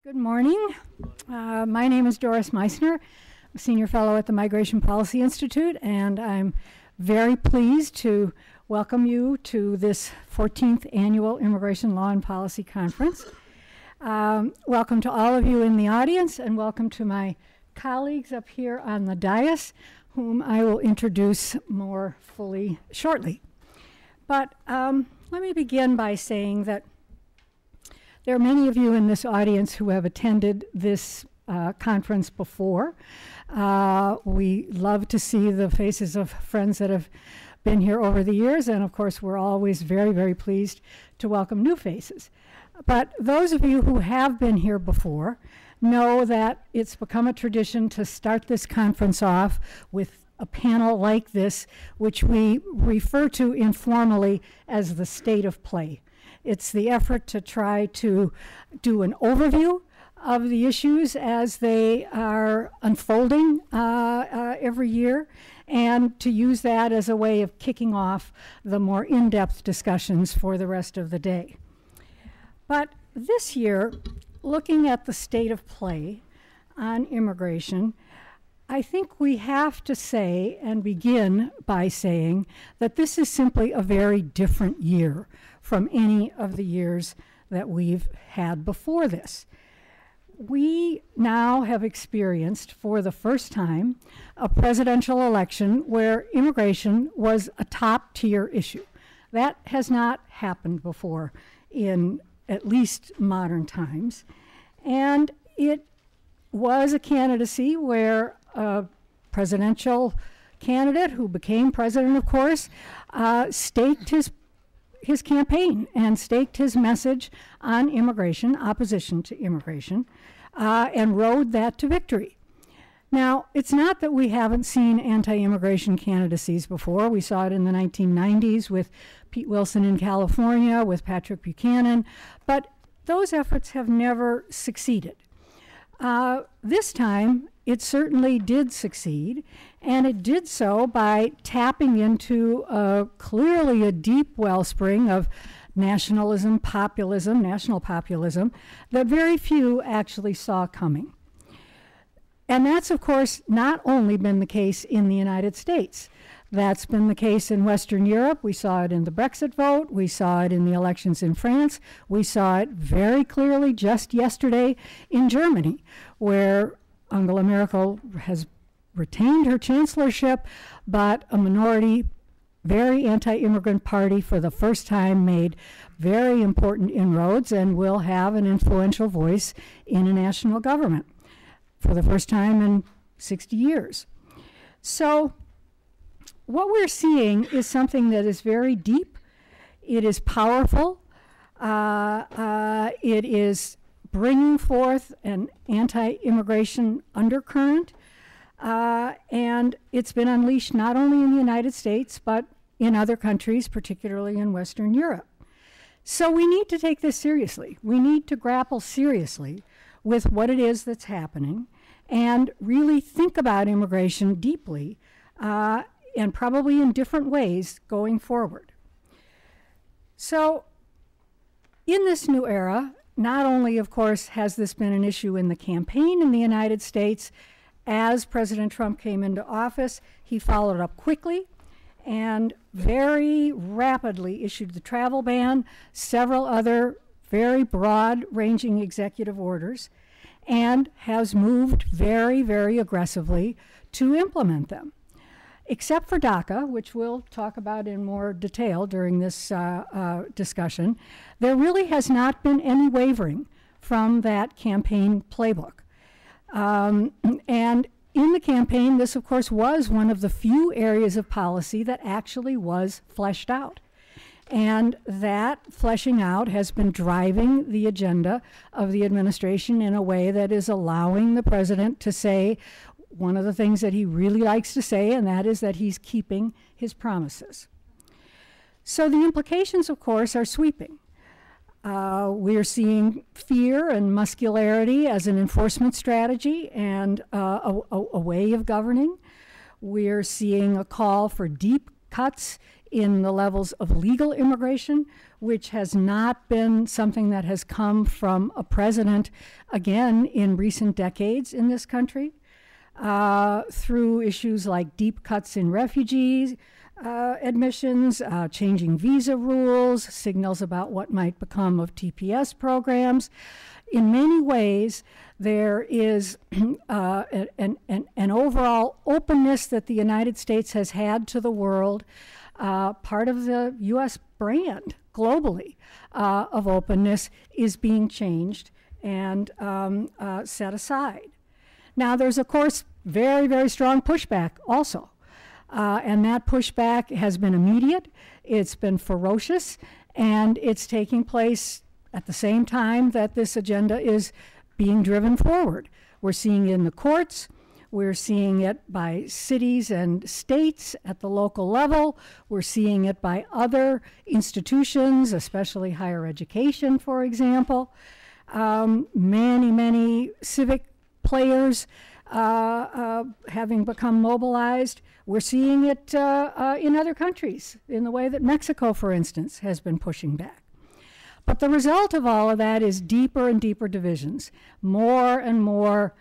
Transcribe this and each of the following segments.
Good morning. My name is Doris Meissner, I'm a senior fellow at the Migration Policy Institute, and I'm very pleased to welcome you to this 14th Annual Immigration Law and Policy Conference. Welcome to all of you in the audience, and welcome to my colleagues up here on the dais, whom I will introduce more fully shortly. But let me begin by saying that there are many of you in this audience who have attended this conference before. We love to see the faces of friends that have been here over the years, and of course we're always very, very pleased to welcome new faces. But those of you who have been here before know that it's become a tradition to start this conference off with a panel like this, which we refer to informally as the state of play. It's the effort to try to do an overview of the issues as they are unfolding every year, and to use that as a way of kicking off the more in-depth discussions for the rest of the day. But this year, looking at the state of play on immigration, I think we have to say and begin by saying that this is simply a very different year from any of the years that we've had before this. We now have experienced for the first time a presidential election where immigration was a top-tier issue. That has not happened before in at least modern times. And it was a candidacy where a presidential candidate who became president, of course, staked his campaign and staked his message on immigration, opposition to immigration, and rode that to victory. Now, it's not that we haven't seen anti-immigration candidacies before. We saw it in the 1990s with Pete Wilson in California, with Patrick Buchanan, but those efforts have never succeeded. This time, it certainly did succeed, and it did so by tapping into clearly a deep wellspring of nationalism, populism, national populism, that very few actually saw coming. And that's, of course, not only been the case in the United States. That's been the case in Western Europe. We saw it in the Brexit vote. We saw it in the elections in France. We saw it very clearly just yesterday in Germany, where Angela Merkel has retained her chancellorship, but a minority, very anti-immigrant party for the first time made very important inroads and will have an influential voice in a national government for the first time in 60 years. So what we're seeing is something that is very deep. It is powerful. It is bringing forth an anti-immigration undercurrent, and it's been unleashed not only in the United States, but in other countries, particularly in Western Europe. So we need to take this seriously. We need to grapple seriously with what it is that's happening and really think about immigration deeply, and probably in different ways going forward. So in this new era, not only, of course, has this been an issue in the campaign in the United States, as President Trump came into office, he followed up quickly and very rapidly issued the travel ban, several other very broad-ranging executive orders, and has moved very, very aggressively to implement them. Except for DACA, which we'll talk about in more detail during this discussion, there really has not been any wavering from that campaign playbook. And in the campaign, this, of course, was one of the few areas of policy that actually was fleshed out. And that fleshing out has been driving the agenda of the administration in a way that is allowing the president to say one of the things that he really likes to say, and that is that he's keeping his promises. So the implications, of course, are sweeping. We are seeing fear and muscularity as an enforcement strategy and a way of governing. We are seeing a call for deep cuts in the levels of legal immigration, which has not been something that has come from a president, again, in recent decades in this country, through issues like deep cuts in refugees admissions, changing visa rules, signals about what might become of TPS programs. In many ways, there is an overall openness that the United States has had to the world, part of the U.S. brand globally of openness is being changed and set aside. Now, there's, of course, very, very strong pushback also. And that pushback has been immediate, it's been ferocious, and it's taking place at the same time that this agenda is being driven forward. We're seeing it in the courts, we're seeing it by cities and states at the local level, we're seeing it by other institutions, especially higher education, for example. Many civic players having become mobilized. We're seeing it in other countries, in the way that Mexico, for instance, has been pushing back. But the result of all of that is deeper and deeper divisions, more and more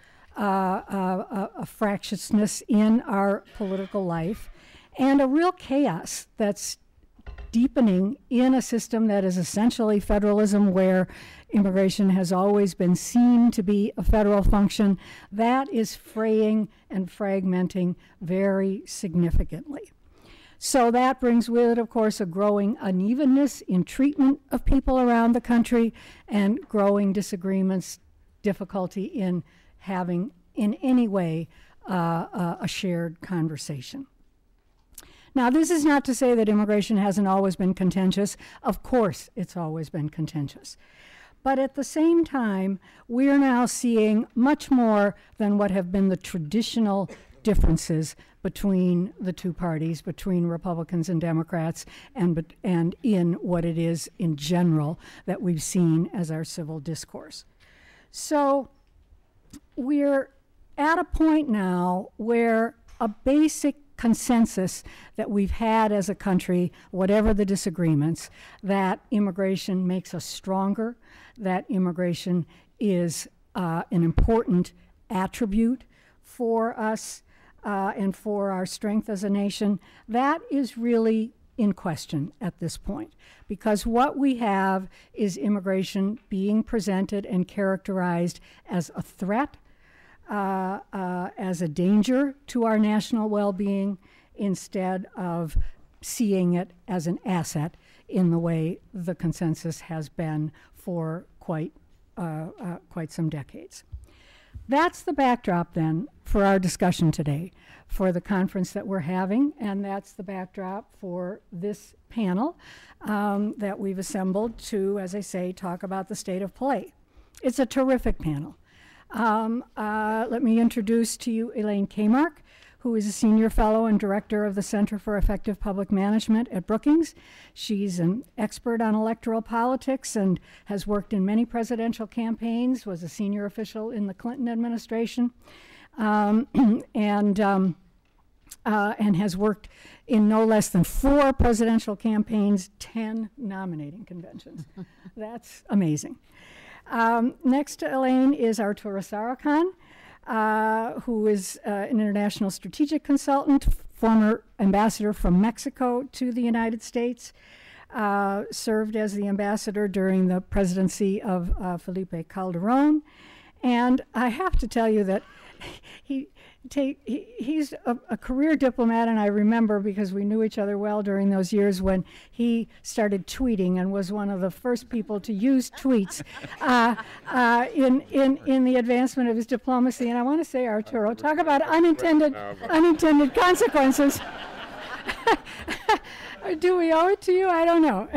fractiousness in our political life, and a real chaos that's deepening in a system that is essentially federalism, where immigration has always been seen to be a federal function. That is fraying and fragmenting very significantly. So that brings with it, of course, a growing unevenness in treatment of people around the country and growing disagreements, difficulty in having in any way a shared conversation. Now, this is not to say that immigration hasn't always been contentious. Of course, it's always been contentious. But at the same time, we are now seeing much more than what have been the traditional differences between the two parties, between Republicans and Democrats, and in what it is in general that we've seen as our civil discourse. So we're at a point now where a basic consensus that we've had as a country, whatever the disagreements, that immigration makes us stronger, that immigration is an important attribute for us and for our strength as a nation, that is really in question at this point. Because what we have is immigration being presented and characterized as a threat, as a danger to our national well-being, instead of seeing it as an asset in the way the consensus has been for quite some decades. That's the backdrop then for our discussion today, for the conference that we're having, and that's the backdrop for this panel that we've assembled to, as I say, talk about the state of play. It's a terrific panel. Let me introduce to you Elaine Kamarck, who is a senior fellow and director of the Center for Effective Public Management at Brookings. She's an expert on electoral politics and has worked in many presidential campaigns, was a senior official in the Clinton administration, and has worked in no less than 4 presidential campaigns, 10 nominating conventions. That's amazing. Next to Elaine is Arturo Sarracan, who is an international strategic consultant, former ambassador from Mexico to the United States, served as the ambassador during the presidency of Felipe Calderón. And I have to tell you that he's a career diplomat, and I remember, because we knew each other well during those years, when he started tweeting and was one of the first people to use tweets in the advancement of his diplomacy. And I want to say, Arturo, talk about unintended consequences. Do we owe it to you? I don't know.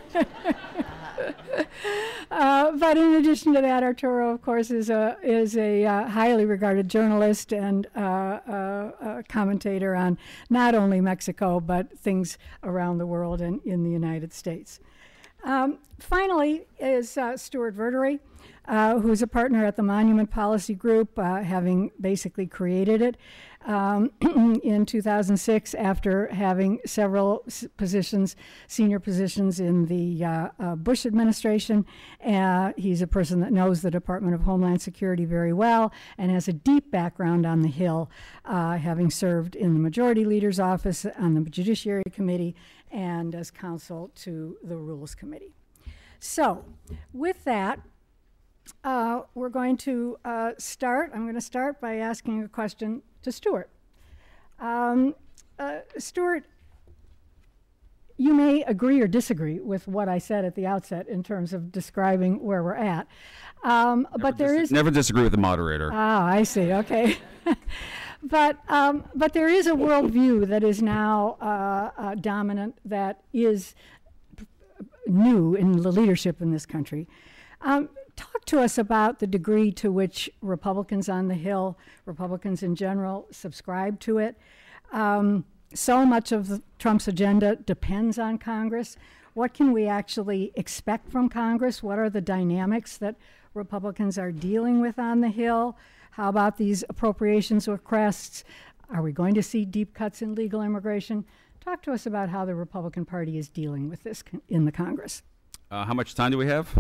But in addition to that, Arturo, of course, is a highly regarded journalist and a commentator on not only Mexico, but things around the world and in the United States. Finally is Stuart Verdery, who's a partner at the Monument Policy Group, having basically created it in 2006 after having several senior positions in the Bush administration. He's a person that knows the Department of Homeland Security very well and has a deep background on the Hill, having served in the Majority Leader's office, on the Judiciary Committee, and as counsel to the Rules Committee. So, with that, we're going to start. I'm going to start by asking a question to Stuart. Stuart, you may agree or disagree with what I said at the outset in terms of describing where we're at. But there is... Never disagree with the moderator. Ah, I see. Okay. But there is a worldview that is now dominant, that is new in the leadership in this country. Talk to us about the degree to which Republicans on the Hill, Republicans in general, subscribe to it. So much of Trump's agenda depends on Congress. What can we actually expect from Congress? What are the dynamics that Republicans are dealing with on the Hill? How about these appropriations requests? Are we going to see deep cuts in legal immigration? Talk to us about how the Republican Party is dealing with this in the Congress. How much time do we have?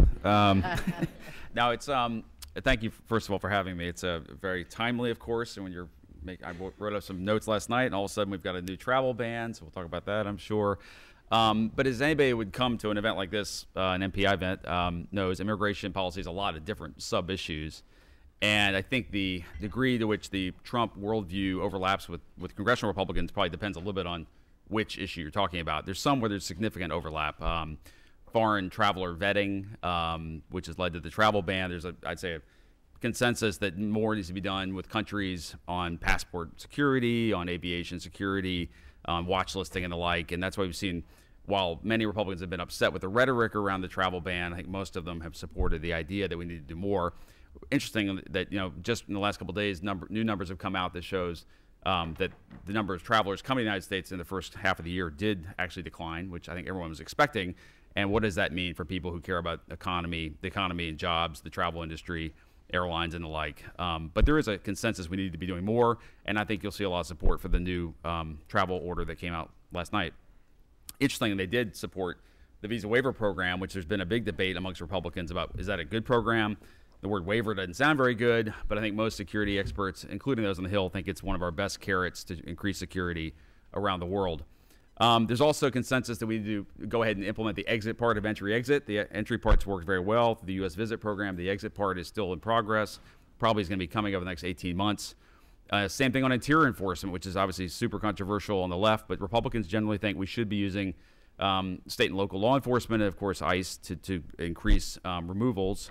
Now, it's thank you, first of all, for having me. It's very timely, of course. And when I wrote up some notes last night, and all of a sudden we've got a new travel ban, so we'll talk about that, I'm sure. But as anybody would come to an event like this, an MPI event, knows, immigration policy has a lot of different sub-issues. And I think the degree to which the Trump worldview overlaps with congressional Republicans probably depends a little bit on which issue you're talking about. There's some where there's significant overlap. Foreign traveler vetting, which has led to the travel ban. There's, I'd say, a consensus that more needs to be done with countries on passport security, on aviation security, on watch listing and the like. And that's why we've seen, while many Republicans have been upset with the rhetoric around the travel ban, I think most of them have supported the idea that we need to do more. Interesting that, just in the last couple of days, new numbers have come out that shows that the number of travelers coming to the United States in the first half of the year did actually decline, which I think everyone was expecting. And what does that mean for people who care about the economy and jobs, the travel industry, airlines, and the like? But there is a consensus we need to be doing more, and I think you'll see a lot of support for the new travel order that came out last night. Interesting, they did support the visa waiver program, which there's been a big debate amongst Republicans about, is that a good program? The word waiver doesn't sound very good, but I think most security experts, including those on the Hill, think it's one of our best carrots to increase security around the world. There's also consensus that we need to go ahead and implement the exit part of entry-exit. The entry part's worked very well. The U.S. visit program, the exit part is still in progress. Probably is going to be coming over the next 18 months. Same thing on interior enforcement, which is obviously super controversial on the left, but Republicans generally think we should be using state and local law enforcement and, of course, ICE to increase removals.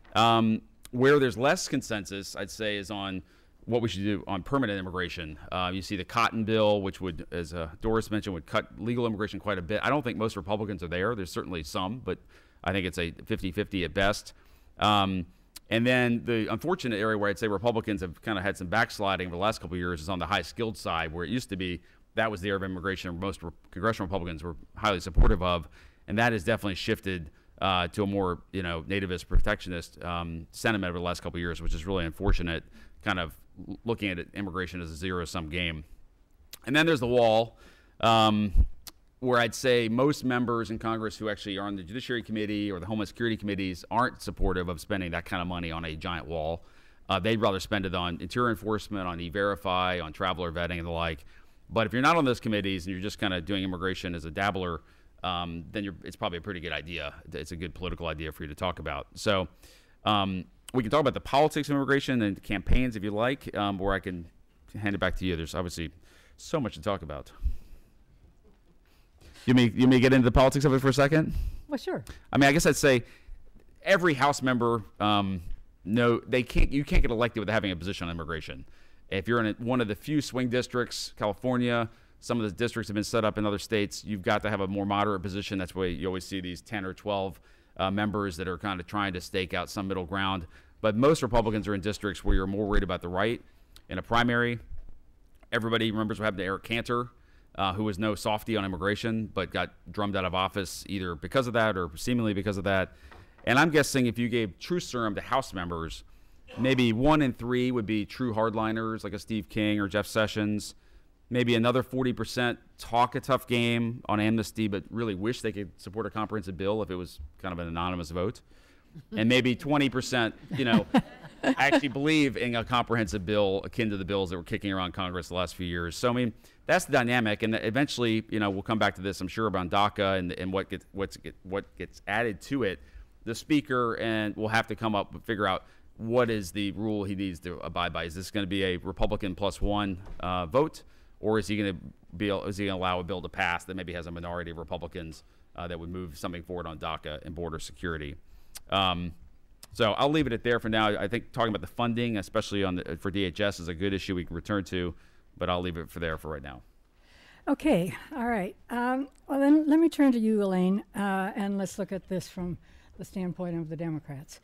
Where there's less consensus, I'd say, is on what we should do on permanent immigration. You see the Cotton bill, which would, as Doris mentioned, would cut legal immigration quite a bit. I don't think most Republicans are there. There's certainly some, but I think it's a 50-50 at best. And then the unfortunate area where I'd say Republicans have kind of had some backsliding over the last couple of years is on the high-skilled side, where it used to be that was the area of immigration most congressional Republicans were highly supportive of, and that has definitely shifted to a more nativist, protectionist sentiment over the last couple of years, which is really unfortunate, kind of looking at immigration as a zero-sum game. And then there's the wall, where I'd say most members in Congress who actually are on the Judiciary Committee or the Homeland Security Committees aren't supportive of spending that kind of money on a giant wall. They'd rather spend it on interior enforcement, on E-Verify, on traveler vetting and the like. But if you're not on those committees and you're just kind of doing immigration as a dabbler, then it's probably a pretty good idea. It's a good political idea for you to talk about. So we can talk about the politics of immigration and campaigns if you like, or I can hand it back to you. There's obviously so much to talk about. You may get into the politics of it for a second? Well, sure. I mean, I guess I'd say every House member, you can't get elected without having a position on immigration. If you're in one of the few swing districts, California, some of the districts have been set up in other states, you've got to have a more moderate position. That's why you always see these 10 or 12 members that are kind of trying to stake out some middle ground. But most Republicans are in districts where you're more worried about the right. In a primary, everybody remembers what happened to Eric Cantor, who was no softy on immigration, but got drummed out of office either because of that or seemingly because of that. And I'm guessing if you gave true serum to House members, maybe 1 in 3 would be true hardliners like a Steve King or Jeff Sessions. Maybe another 40% talk a tough game on amnesty, but really wish they could support a comprehensive bill if it was kind of an anonymous vote. And maybe 20%, actually believe in a comprehensive bill akin to the bills that were kicking around Congress the last few years. So, I mean, that's the dynamic. And eventually, we'll come back to this, I'm sure, about DACA and what gets added to it. The speaker and will have to come up and figure out what is the rule he needs to abide by. Is this going to be a Republican +1 vote? Or is he going to allow a bill to pass that maybe has a minority of Republicans that would move something forward on DACA and border security? So I'll leave it at there for now. I think talking about the funding, especially for DHS, is a good issue we can return to, but I'll leave it there for right now. Okay, all right. Well, then let me turn to you, Elaine, and let's look at this from the standpoint of the Democrats.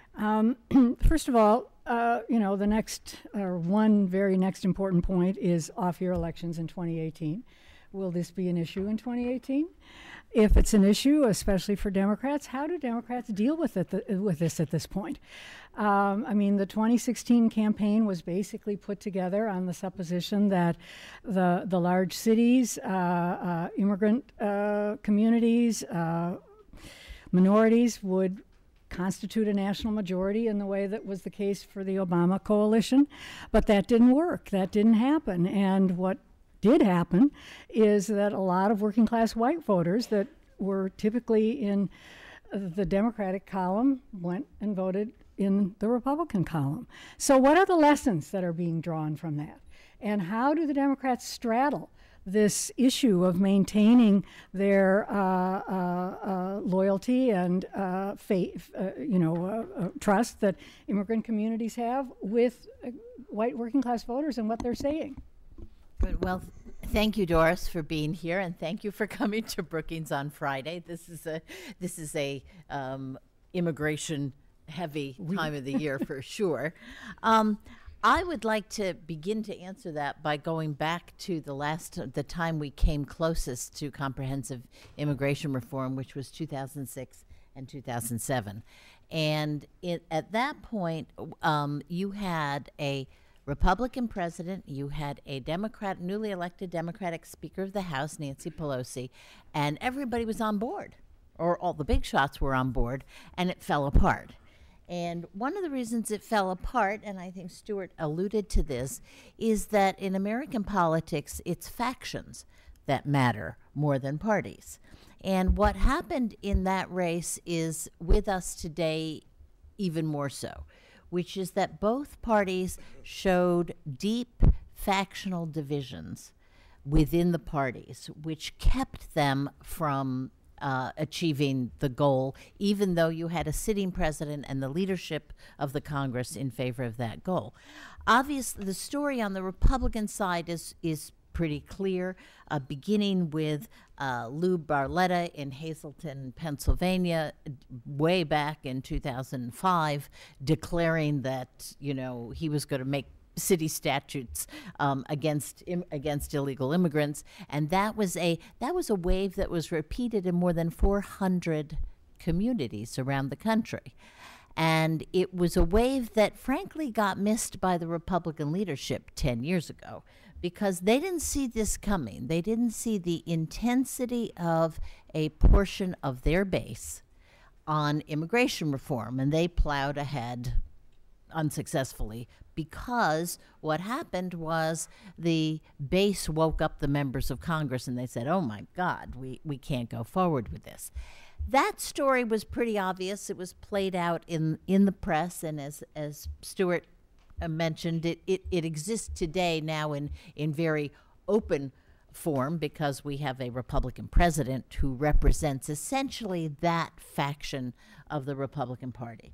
First of all, the next, or one very next important point is off-year elections in 2018. Will this be an issue in 2018? If it's an issue, especially for Democrats, how do Democrats deal with this at this point? The 2016 campaign was basically put together on the supposition that the large cities, immigrant communities, minorities would constitute a national majority in the way that was the case for the Obama coalition. But that didn't work. That didn't happen. And what did happen is that a lot of working class white voters that were typically in the Democratic column went and voted in the Republican column. So what are the lessons that are being drawn from that? And how do the Democrats straddle this issue of maintaining their loyalty and faith, trust that immigrant communities have with white working class voters and what they're saying? Good. Well, thank you, Doris, for being here, and thank you for coming to Brookings on Friday. This is a immigration heavy time of the year for sure. I would like to begin to answer that by going back to the time we came closest to comprehensive immigration reform, which was 2006 and 2007. And at that point, you had a Republican president, you had a newly elected Democratic Speaker of the House, Nancy Pelosi, and everybody was on board, or all the big shots were on board, and it fell apart. And one of the reasons it fell apart, and I think Stuart alluded to this, is that in American politics, it's factions that matter more than parties. And what happened in that race is with us today even more so, which is that both parties showed deep factional divisions within the parties, which kept them from achieving the goal, even though you had a sitting president and the leadership of the Congress in favor of that goal. Obviously, the story on the Republican side is pretty clear, beginning with Lou Barletta in Hazleton, Pennsylvania, way back in 2005, declaring that, he was going to make city statutes against illegal immigrants, and that was a wave that was repeated in more than 400 communities around the country. And it was a wave that frankly got missed by the Republican leadership 10 years ago because they didn't see this coming. They didn't see the intensity of a portion of their base on immigration reform, and they plowed ahead unsuccessfully because what happened was the base woke up the members of Congress and they said, oh my God, we can't go forward with this. That story was pretty obvious. It was played out in the press, and as Stuart mentioned, it exists today now in very open form because we have a Republican president who represents essentially that faction of the Republican Party.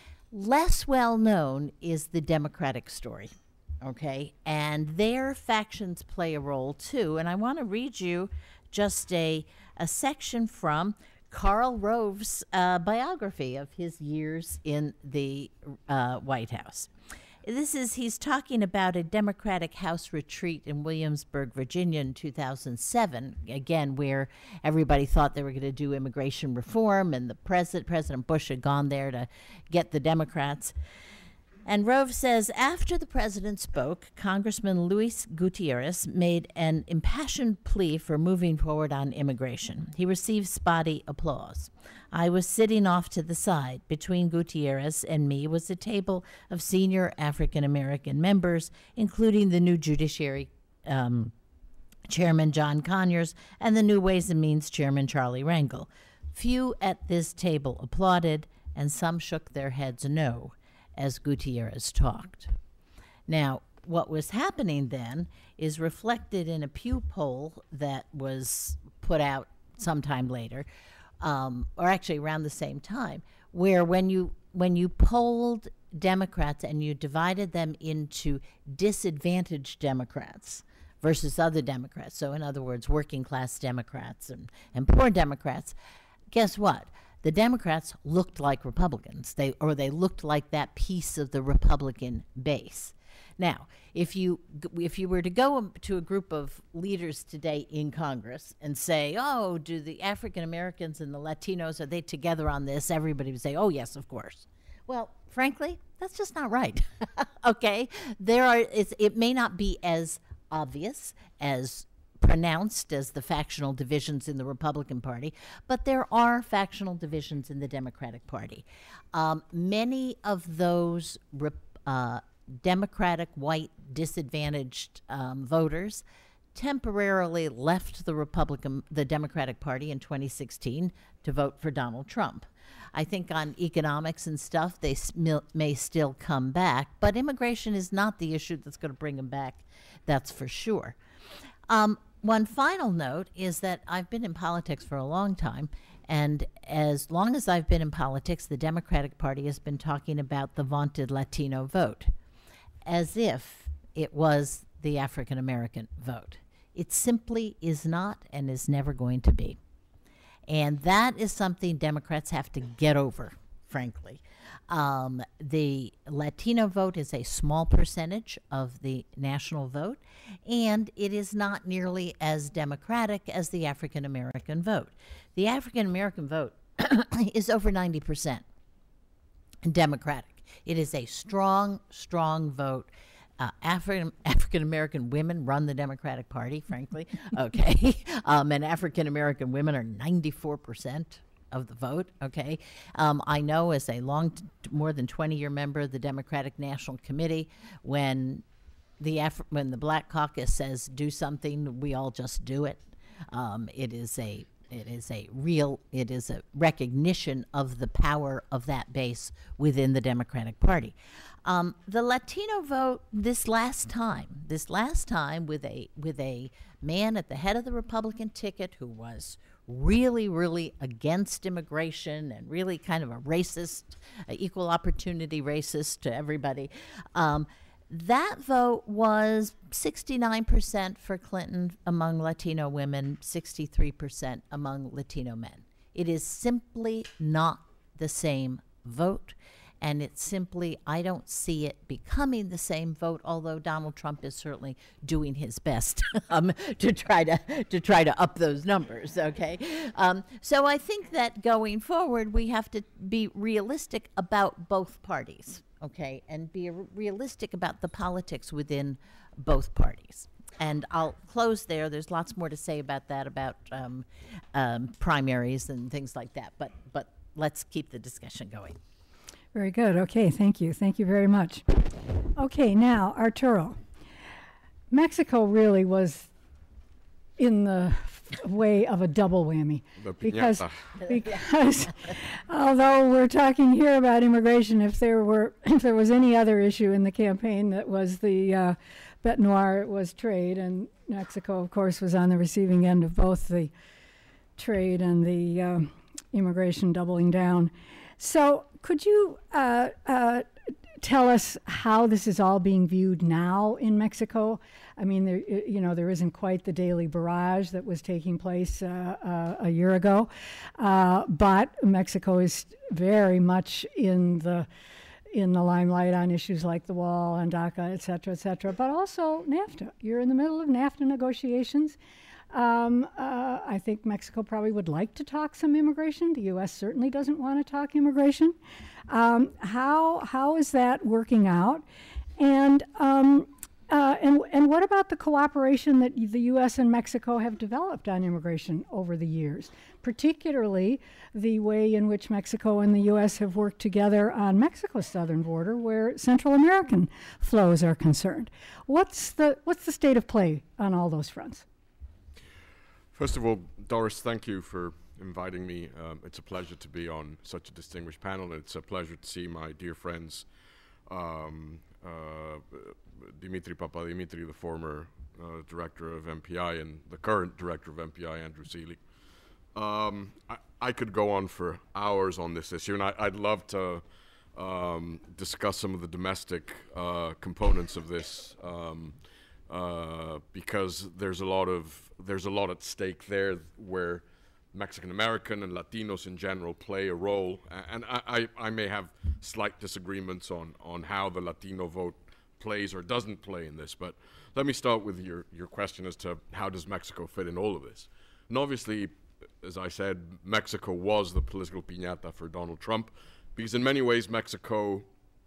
Less well known is the Democratic story, okay? And their factions play a role too. And I want to read you just a section from Karl Rove's biography of his years in the White House. He's talking about a Democratic House retreat in Williamsburg, Virginia in 2007, again, where everybody thought they were going to do immigration reform, and President Bush had gone there to get the Democrats. And Rove says, after the president spoke, Congressman Luis Gutierrez made an impassioned plea for moving forward on immigration. He received spotty applause. I was sitting off to the side. Between Gutierrez and me was a table of senior African-American members, including the new Judiciary Chairman John Conyers and the new Ways and Means Chairman Charlie Rangel. Few at this table applauded, and some shook their heads no as Gutierrez talked. Now, what was happening then is reflected in a Pew poll that was put out sometime later, or actually around the same time, where when you polled Democrats and you divided them into disadvantaged Democrats versus other Democrats, so in other words, working class Democrats and poor Democrats, guess what? The Democrats looked like Republicans. They looked like that piece of the Republican base. Now, if you were to go to a group of leaders today in Congress and say, oh, do the African Americans and the Latinos, are they together on this? Everybody would say, oh, yes, of course. Well, frankly, that's just not right. Okay? It may not be as obvious, as pronounced as the factional divisions in the Republican Party, but there are factional divisions in the Democratic Party. Many of those Democratic white disadvantaged voters temporarily left the Democratic Party in 2016 to vote for Donald Trump. I think on economics and stuff, they may still come back, but immigration is not the issue that's going to bring them back, that's for sure. One final note is that I've been in politics for a long time, and as long as I've been in politics, the Democratic Party has been talking about the vaunted Latino vote, as if it was the African American vote. It simply is not and is never going to be. And that is something Democrats have to get over, frankly. The Latino vote is a small percentage of the national vote, and it is not nearly as democratic as the African American vote. The African American vote is over 90% Democratic. It is a strong, strong vote. African American women run the Democratic Party, frankly. Okay, and African American women are 94% of the vote. Okay, I know as a more than 20-year member of the Democratic National Committee, when the Black Caucus says do something, we all just do it. It is a recognition of the power of that base within the Democratic Party. The Latino vote this last time with a man at the head of the Republican ticket who was really, really against immigration and really kind of a racist, equal opportunity racist to everybody. That vote was 69% for Clinton among Latino women, 63% among Latino men. It is simply not the same vote, and it's simply, I don't see it becoming the same vote, although Donald Trump is certainly doing his best to try to up those numbers, okay? So I think that going forward, we have to be realistic about both parties. Okay, and be realistic about the politics within both parties. And I'll close there. There's lots more to say about that, about primaries and things like that. But let's keep the discussion going. Very good. Okay, thank you. Thank you very much. Okay, now, Arturo. Mexico really was in the way of a double whammy because although we're talking here about immigration, if there was any other issue in the campaign that was the bête noire, it was trade, and Mexico, of course, was on the receiving end of both the trade and the immigration doubling down. So could you tell us how this is all being viewed now in Mexico? I mean, there isn't quite the daily barrage that was taking place a year ago, but Mexico is very much in the in the limelight on issues like the wall and DACA, et cetera, but also NAFTA. You're in the middle of NAFTA negotiations. I think Mexico probably would like to talk some immigration. The U.S. certainly doesn't want to talk immigration. How is that working out? And what about the cooperation that the U.S. and Mexico have developed on immigration over the years, particularly the way in which Mexico and the U.S. have worked together on Mexico's southern border, where Central American flows are concerned? What's the state of play on all those fronts? First of all, Doris, thank you for inviting me. It's a pleasure to be on such a distinguished panel, and it's a pleasure to see my dear friends, Dimitri Papadimitri, the former director of MPI, and the current director of MPI, Andrew Seeley. I could go on for hours on this issue, and I'd love to discuss some of the domestic components of this, because there's a lot at stake there where Mexican American and Latinos in general play a role, and I may have slight disagreements on how the Latino vote plays or doesn't play in this, but let me start with your question as to how does Mexico fit in all of this. And obviously, as I said, Mexico was the political piñata for Donald Trump, because in many ways Mexico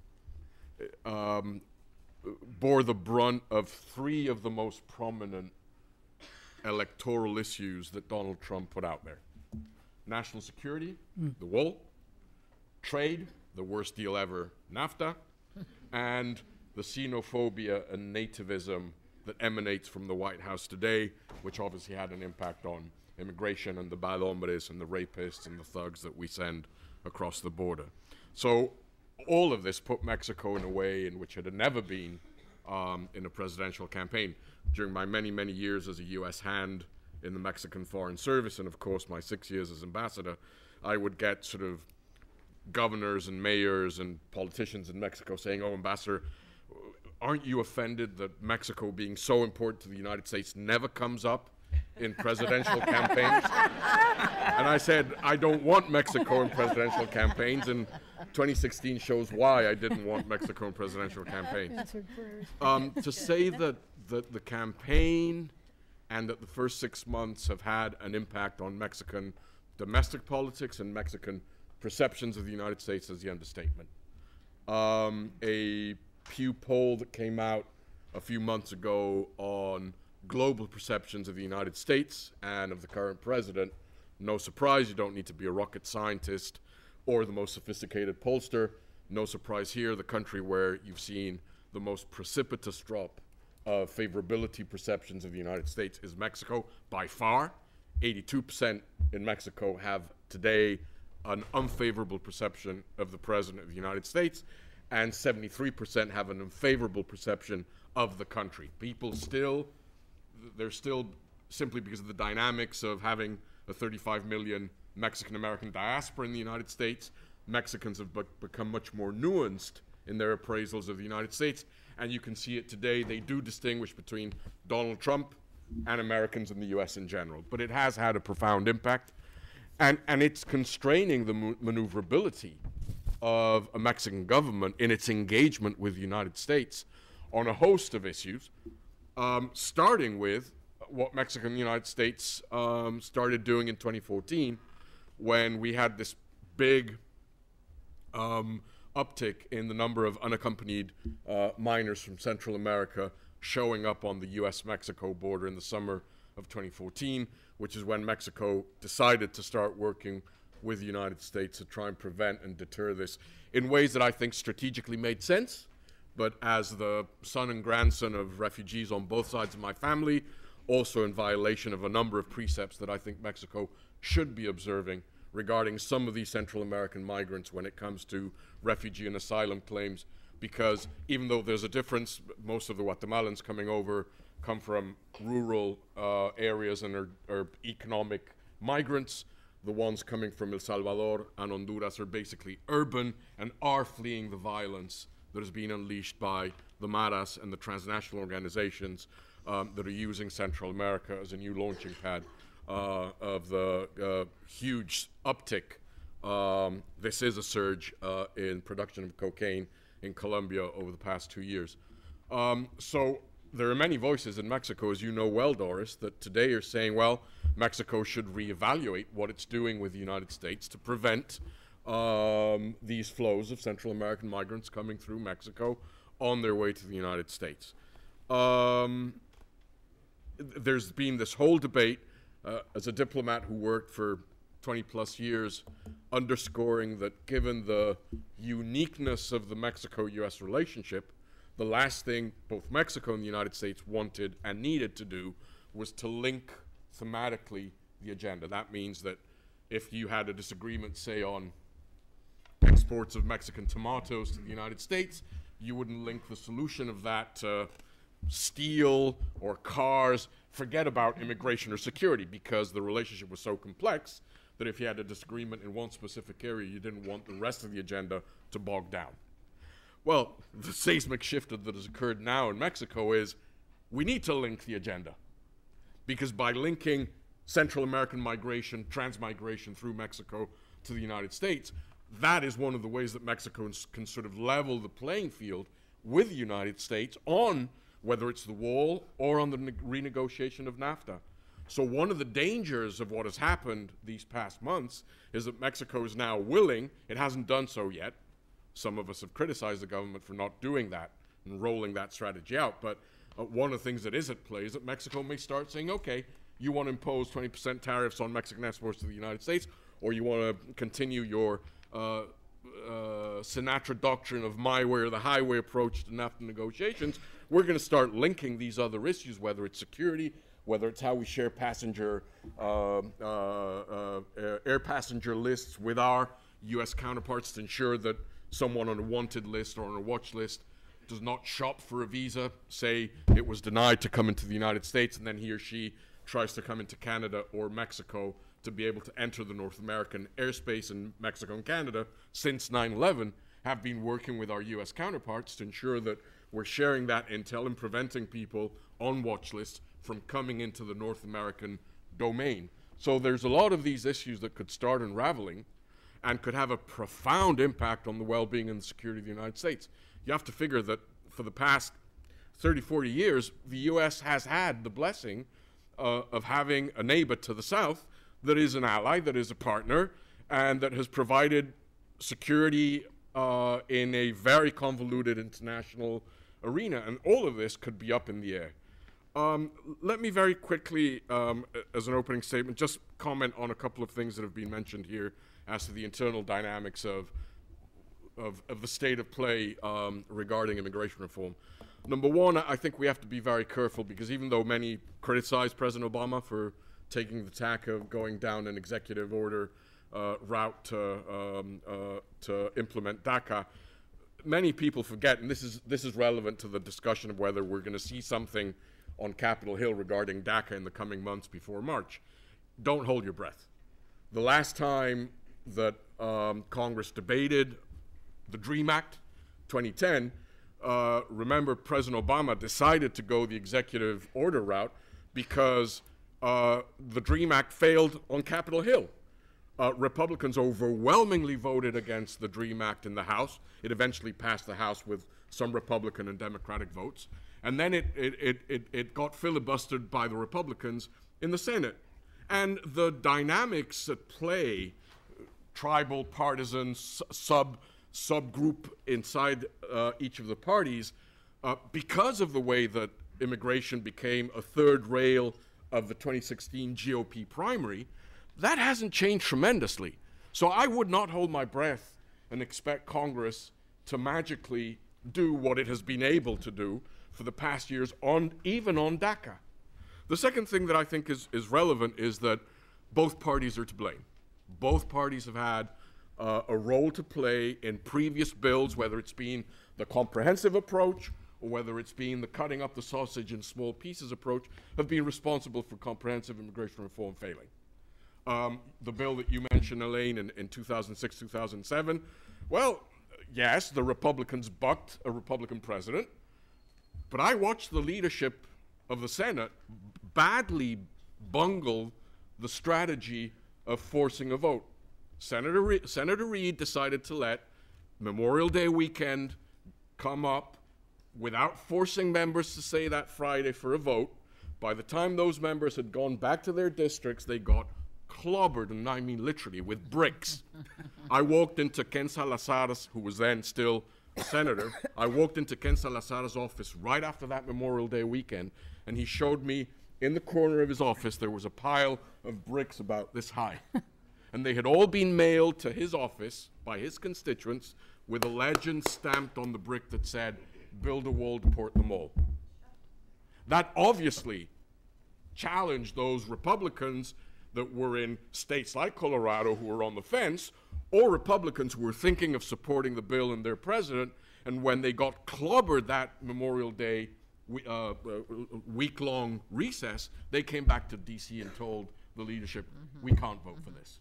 bore the brunt of three of the most prominent electoral issues that Donald Trump put out there. National security, the wall; trade, the worst deal ever, NAFTA; and the xenophobia and nativism that emanates from the White House today, which obviously had an impact on immigration and the bad hombres and the rapists and the thugs that we send across the border. So all of this put Mexico in a way in which it had never been in a presidential campaign. During my many, many years as a U.S. hand in the Mexican Foreign Service, and of course my 6 years as ambassador, I would get sort of governors and mayors and politicians in Mexico saying, "Oh, Ambassador, aren't you offended that Mexico being so important to the United States never comes up in presidential campaigns?" And I said, I don't want Mexico in presidential campaigns, and 2016 shows why I didn't want Mexico in presidential campaigns. To say that the campaign and that the first 6 months have had an impact on Mexican domestic politics and Mexican perceptions of the United States is the understatement. A Pew poll that came out a few months ago on global perceptions of the United States and of the current president, no surprise, you don't need to be a rocket scientist or the most sophisticated pollster. No surprise here, the country where you've seen the most precipitous drop of favorability perceptions of the United States is Mexico, by far. 82% in Mexico have today an unfavorable perception of the President of the United States, and 73% have an unfavorable perception of the country. People still, they're still, simply because of the dynamics of having a 35 million Mexican-American diaspora in the United States, Mexicans have become much more nuanced in their appraisals of the United States, and you can see it today. They do distinguish between Donald Trump and Americans in the U.S. in general, but it has had a profound impact, and it's constraining the maneuverability of a Mexican government in its engagement with the United States on a host of issues, starting with what Mexico and the United States started doing in 2014 when we had this big uptick in the number of unaccompanied minors from Central America showing up on the U.S.-Mexico border in the summer of 2014, which is when Mexico decided to start working with the United States to try and prevent and deter this in ways that I think strategically made sense. But as the son and grandson of refugees on both sides of my family, also in violation of a number of precepts that I think Mexico should be observing regarding some of these Central American migrants when it comes to refugee and asylum claims, because even though there's a difference, most of the Guatemalans coming over come from rural areas and are economic migrants. The ones coming from El Salvador and Honduras are basically urban and are fleeing the violence that is being unleashed by the Maras and the transnational organizations that are using Central America as a new launching pad of the huge uptick this is a surge in production of cocaine in Colombia over the past 2 years. So there are many voices in Mexico, as you know well, Doris, that today are saying, well, Mexico should reevaluate what it's doing with the United States to prevent these flows of Central American migrants coming through Mexico on their way to the United States. There's been this whole debate as a diplomat who worked for 20 plus years, underscoring that given the uniqueness of the Mexico-US relationship, the last thing both Mexico and the United States wanted and needed to do was to link thematically the agenda. That means that if you had a disagreement, say, on exports of Mexican tomatoes to the United States, you wouldn't link the solution of that to steel or cars. Forget about immigration or security, because the relationship was so complex that if you had a disagreement in one specific area, you didn't want the rest of the agenda to bog down. Well, the seismic shift that has occurred now in Mexico is we need to link the agenda, because by linking Central American migration, transmigration through Mexico to the United States, that is one of the ways that Mexico can sort of level the playing field with the United States on whether it's the wall or on the renegotiation of NAFTA. So one of the dangers of what has happened these past months is that Mexico is now willing, it hasn't done so yet. Some of us have criticized the government for not doing that and rolling that strategy out. But one of the things that is at play is that Mexico may start saying, okay, you want to impose 20% tariffs on Mexican exports to the United States, or you want to continue your Sinatra doctrine of my way or the highway approach to NAFTA negotiations. We're going to start linking these other issues, whether it's security, whether it's how we share passenger, air passenger lists with our U.S. counterparts to ensure that someone on a wanted list or on a watch list does not shop for a visa, say it was denied to come into the United States, and then he or she tries to come into Canada or Mexico to be able to enter the North American airspace. And Mexico and Canada, since 9/11, have been working with our U.S. counterparts to ensure that we're sharing that intel and preventing people on watch lists from coming into the North American domain. So there's a lot of these issues that could start unraveling and could have a profound impact on the well-being and the security of the United States. You have to figure that for the past 30, 40 years, the U.S. has had the blessing of having a neighbor to the south that is an ally, that is a partner, and that has provided security in a very convoluted international arena. And all of this could be up in the air. Let me very quickly, as an opening statement, just comment on a couple of things that have been mentioned here as to the internal dynamics of the state of play regarding immigration reform. Number one, I think we have to be very careful, because even though many criticize President Obama for taking the tack of going down an executive order route to implement DACA, many people forget, and this is relevant to the discussion of whether we're going to see something on Capitol Hill regarding DACA in the coming months before March. Don't hold your breath. The last time that Congress debated the DREAM Act, 2010, remember President Obama decided to go the executive order route because the DREAM Act failed on Capitol Hill. Republicans overwhelmingly voted against the DREAM Act in the House. It eventually passed the House with some Republican and Democratic votes. And then it got filibustered by the Republicans in the Senate. And the dynamics at play, tribal, partisan, subgroup inside each of the parties, because of the way that immigration became a third rail of the 2016 GOP primary, that hasn't changed tremendously. So I would not hold my breath and expect Congress to magically do what it has been able to do for the past years, even on DACA. The second thing that I think is relevant is that both parties are to blame. Both parties have had a role to play in previous bills, whether it's been the comprehensive approach or whether it's been the cutting up the sausage in small pieces approach, have been responsible for comprehensive immigration reform failing. The bill that you mentioned, Elaine, in 2006, 2007, well, yes, the Republicans bucked a Republican president, but I watched the leadership of the Senate badly bungle the strategy of forcing a vote. Senator Reid decided to let Memorial Day weekend come up without forcing members to say that Friday for a vote. By the time those members had gone back to their districts, they got clobbered, and I mean literally, with bricks. I walked into Ken Salazar's, who was then still a senator, I walked into Ken Salazar's office right after that Memorial Day weekend, and he showed me in the corner of his office there was a pile of bricks about this high. And they had all been mailed to his office by his constituents with a legend stamped on the brick that said, "Build a wall to port them all." That obviously challenged those Republicans that were in states like Colorado who were on the fence, or Republicans who were thinking of supporting the bill and their president, and when they got clobbered that Memorial Day week-long recess, they came back to D.C. and told the leadership, we can't vote for this.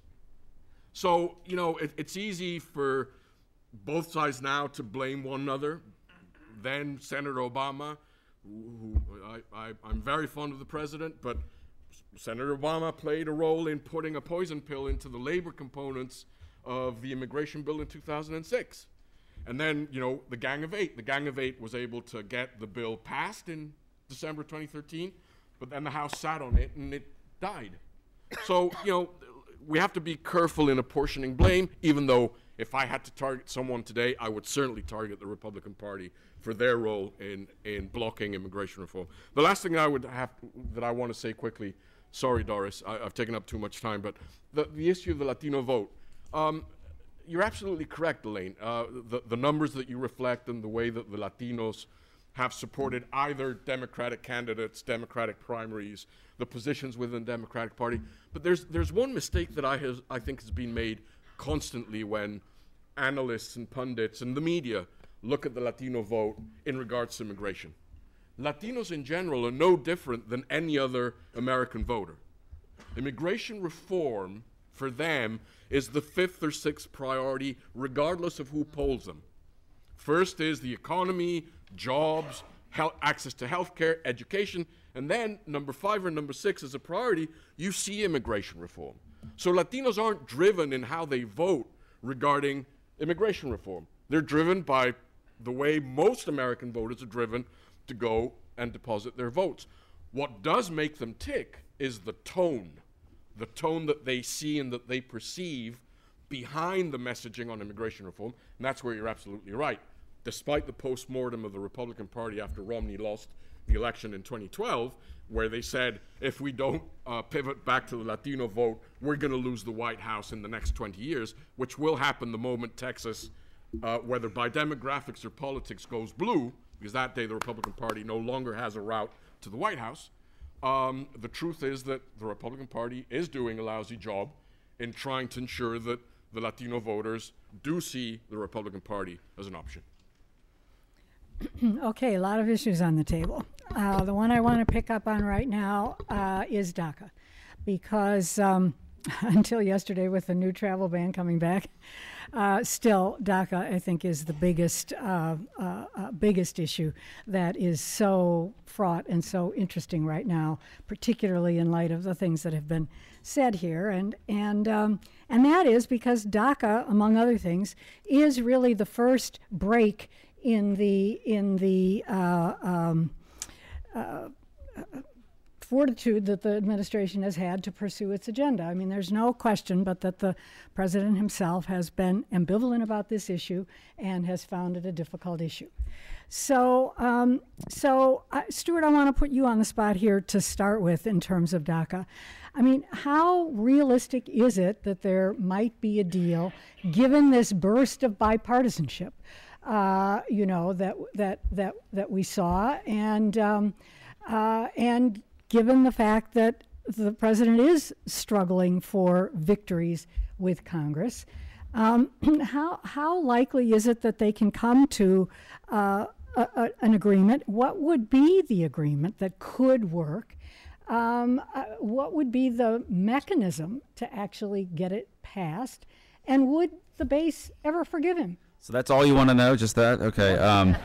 So, you know, it's easy for both sides now to blame one another. Then Senator Obama, who I'm very fond of the president, but Senator Obama played a role in putting a poison pill into the labor components of the immigration bill in 2006. And then, you know, the Gang of Eight. The Gang of Eight was able to get the bill passed in December 2013, but then the House sat on it and it died. So, you know, we have to be careful in apportioning blame, even though if I had to target someone today, I would certainly target the Republican Party for their role in blocking immigration reform. The last thing I want to say quickly, sorry, Doris, I've taken up too much time, but the issue of the Latino vote. You're absolutely correct, Elaine. The numbers that you reflect and the way that the Latinos have supported either Democratic candidates, Democratic primaries, the positions within the Democratic Party. But there's one mistake that I think has been made constantly when analysts and pundits and the media look at the Latino vote in regards to immigration. Latinos in general are no different than any other American voter. Immigration reform for them is the 5th or 6th priority, regardless of who polls them. First is the economy, jobs, access to health care, education, and then number 5 or number 6 as a priority, you see immigration reform. So Latinos aren't driven in how they vote regarding immigration reform. They're driven by the way most American voters are driven to go and deposit their votes. What does make them tick is the tone that they see and that they perceive behind the messaging on immigration reform, and that's where you're absolutely right. Despite the post-mortem of the Republican Party after Romney lost the election in 2012, where they said, if we don't pivot back to the Latino vote, we're going to lose the White House in the next 20 years, which will happen the moment Texas, whether by demographics or politics, goes blue, because that day the Republican Party no longer has a route to the White House. The truth is that the Republican Party is doing a lousy job in trying to ensure that the Latino voters do see the Republican Party as an option. Okay, a lot of issues on the table. The one I want to pick up on right now is DACA, because until yesterday with the new travel ban coming back, still DACA I think is the biggest issue that is so fraught and so interesting right now, particularly in light of the things that have been said here, and that is because DACA, among other things, is really the first break in the fortitude that the administration has had to pursue its agenda. I mean, there's no question but that the president himself has been ambivalent about this issue and has found it a difficult issue. So, Stuart, I want to put you on the spot here to start with in terms of DACA. I mean, how realistic is it that there might be a deal given this burst of bipartisanship? You know, that we saw, and given the fact that the president is struggling for victories with Congress, how likely is it that they can come to an agreement? What would be the agreement that could work? What would be the mechanism to actually get it passed? And would the base ever forgive him? So that's all you want to know, just that? Okay.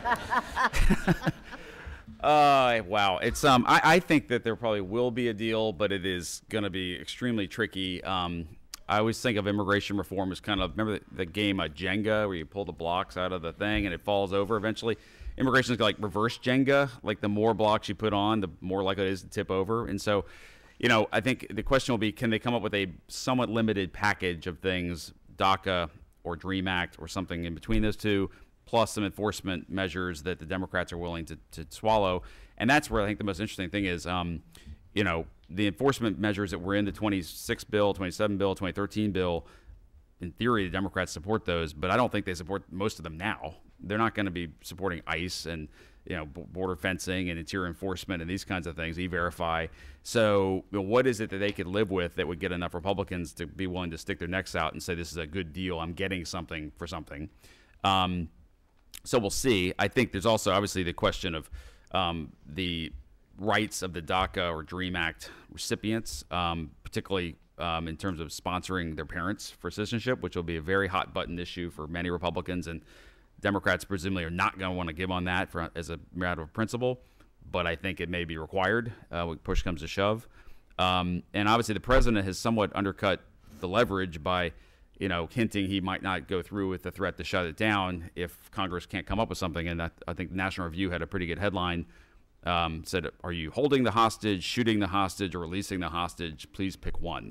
Wow. It's I think that there probably will be a deal, but it is going to be extremely tricky. I always think of immigration reform as kind of, remember the game Jenga, where you pull the blocks out of the thing and it falls over eventually? Immigration is like reverse Jenga. Like the more blocks you put on, the more likely it is to tip over. And so, I think the question will be, can they come up with a somewhat limited package of things, DACA or DREAM Act or something in between those two, plus some enforcement measures that the Democrats are willing to swallow. And that's where I think the most interesting thing is, the enforcement measures that were in the 26 bill, 27 bill, 2013 bill, in theory, the Democrats support those, but I don't think they support most of them now. They're not going to be supporting ICE and border fencing and interior enforcement and these kinds of things, E-Verify. So what is it that they could live with that would get enough Republicans to be willing to stick their necks out and say, this is a good deal, I'm getting something for something? So we'll see. I think there's also obviously the question of the rights of the DACA or DREAM Act recipients, particularly in terms of sponsoring their parents for citizenship, which will be a very hot button issue for many Republicans, and Democrats presumably are not going to want to give on that as a matter of principle, but I think it may be required when push comes to shove. And obviously the president has somewhat undercut the leverage by hinting he might not go through with the threat to shut it down if Congress can't come up with something. And I think the National Review had a pretty good headline, said, are you holding the hostage, shooting the hostage, or releasing the hostage? Please pick one.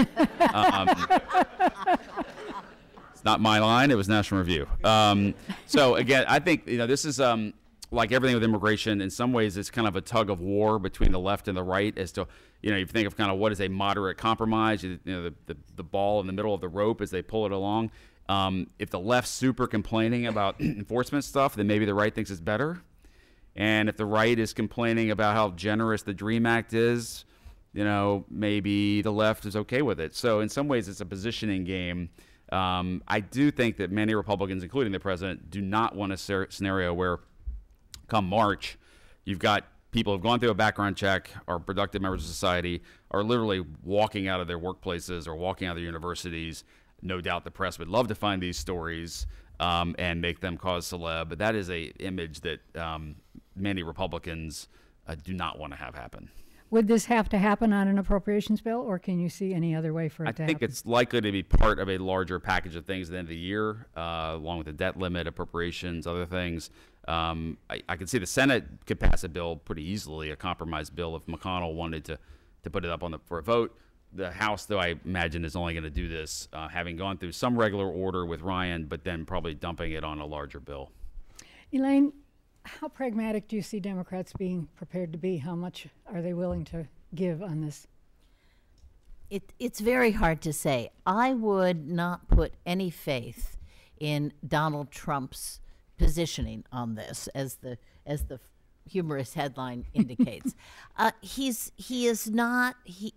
It's not my line. It was National Review. So again, I think this is like everything with immigration. In some ways, it's kind of a tug of war between the left and the right as to you think of kind of what is a moderate compromise. The ball in the middle of the rope as they pull it along. If the left's super complaining about enforcement stuff, then maybe the right thinks it's better. And if the right is complaining about how generous the DREAM Act is, maybe the left is okay with it. So in some ways, it's a positioning game. I do think that many Republicans, including the president, do not want a scenario where come March, you've got people who've gone through a background check, are productive members of society, are literally walking out of their workplaces or walking out of their universities. No doubt the press would love to find these stories and make them cause celeb. But that is a image that many Republicans do not want to have happen. Would this have to happen on an appropriations bill, or can you see any other way for it to happen? I think it's likely to be part of a larger package of things at the end of the year, along with the debt limit, appropriations, other things. I can see the Senate could pass a bill pretty easily, a compromise bill, if McConnell wanted to put it up for a vote. The House, though, I imagine is only going to do this, having gone through some regular order with Ryan, but then probably dumping it on a larger bill. Elaine, how pragmatic do you see Democrats being prepared to be? How much are they willing to give on this? It's very hard to say. I would not put any faith in Donald Trump's positioning on this, as the humorous headline indicates. He's not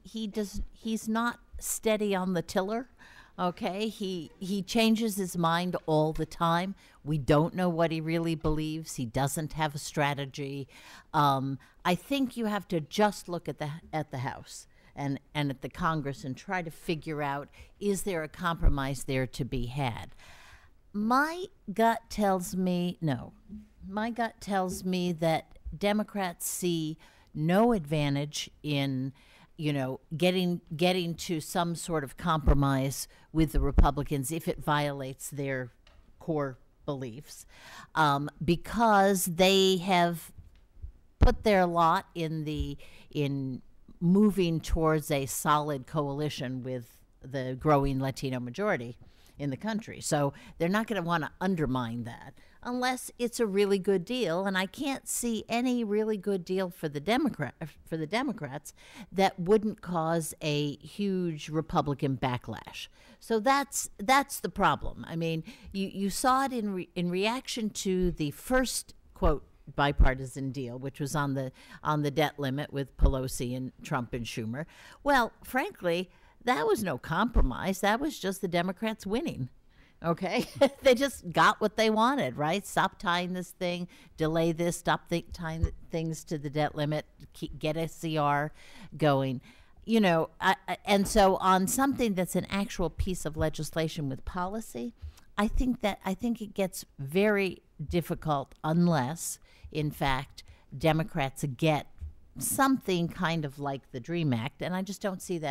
steady on the tiller. Okay, he changes his mind all the time. We don't know what he really believes. He doesn't have a strategy. I think you have to just look at the House and at the Congress and try to figure out, is there a compromise there to be had? My gut tells me no. My gut tells me that Democrats see no advantage in getting to some sort of compromise with the Republicans if it violates their core beliefs, because they have put their lot in moving towards a solid coalition with the growing Latino majority in the country. So they're not going to want to undermine that unless it's a really good deal, and I can't see any really good deal for the Democrats that wouldn't cause a huge Republican backlash. So that's the problem. I mean, you saw it in reaction to the first quote bipartisan deal, which was on the debt limit with Pelosi and Trump and Schumer. Well, frankly, that was no compromise. That was just the Democrats winning. Okay, they just got what they wanted, right? Stop tying this thing, delay this, stop tying things to the debt limit, get a CR going. And so on something that's an actual piece of legislation with policy, I think it gets very difficult unless, in fact, Democrats get something kind of like the DREAM Act, and I just don't see that.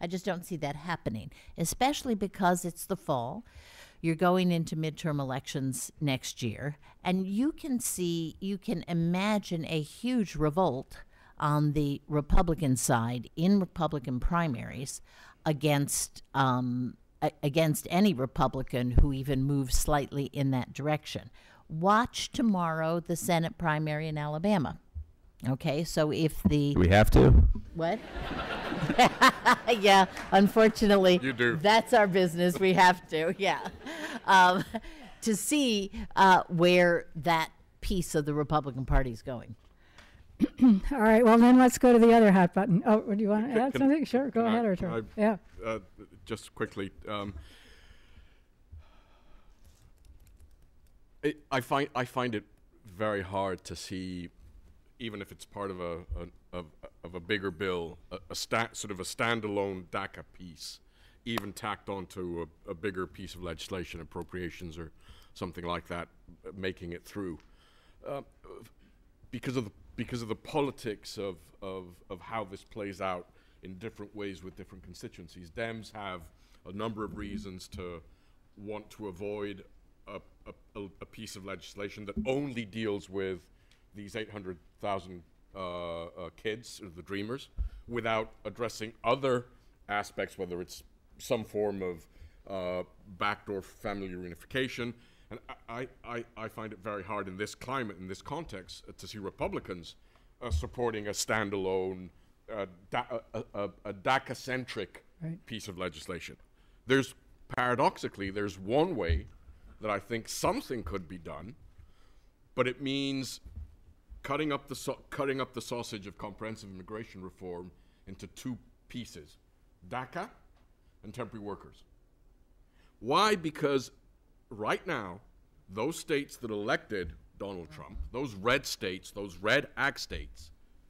I just don't see that happening, especially because it's the fall. You're going into midterm elections next year, and you can imagine a huge revolt on the Republican side in Republican primaries against any Republican who even moves slightly in that direction. Watch tomorrow the Senate primary in Alabama. Okay, so if the... Do we have to? What? Yeah, unfortunately, You do. That's our business. We have to, yeah. To see where that piece of the Republican Party is going. All right, well, then let's go to the other hot button. Oh, do you want to add Can- something? Sure, go can I- ahead, can Artur. I- Yeah. Just quickly, I find it very hard to see, even if it's part of a bigger bill, sort of a standalone DACA piece, even tacked onto a bigger piece of legislation, appropriations or something like that, making it through, because of the politics of how this plays out in different ways with different constituencies. Dems have a number of reasons to want to avoid a piece of legislation that only deals with these 800,000 kids, or the Dreamers, without addressing other aspects, whether it's some form of backdoor family reunification. And I find it very hard in this climate, in this context, to see Republicans supporting a standalone, a DACA-centric piece of legislation. Paradoxically, there's one way that I think something could be done, but it means cutting up the sausage of comprehensive immigration reform into two pieces: DACA and temporary workers. Why? Because right now, those states that elected Donald Trump, those red states, those red ag states,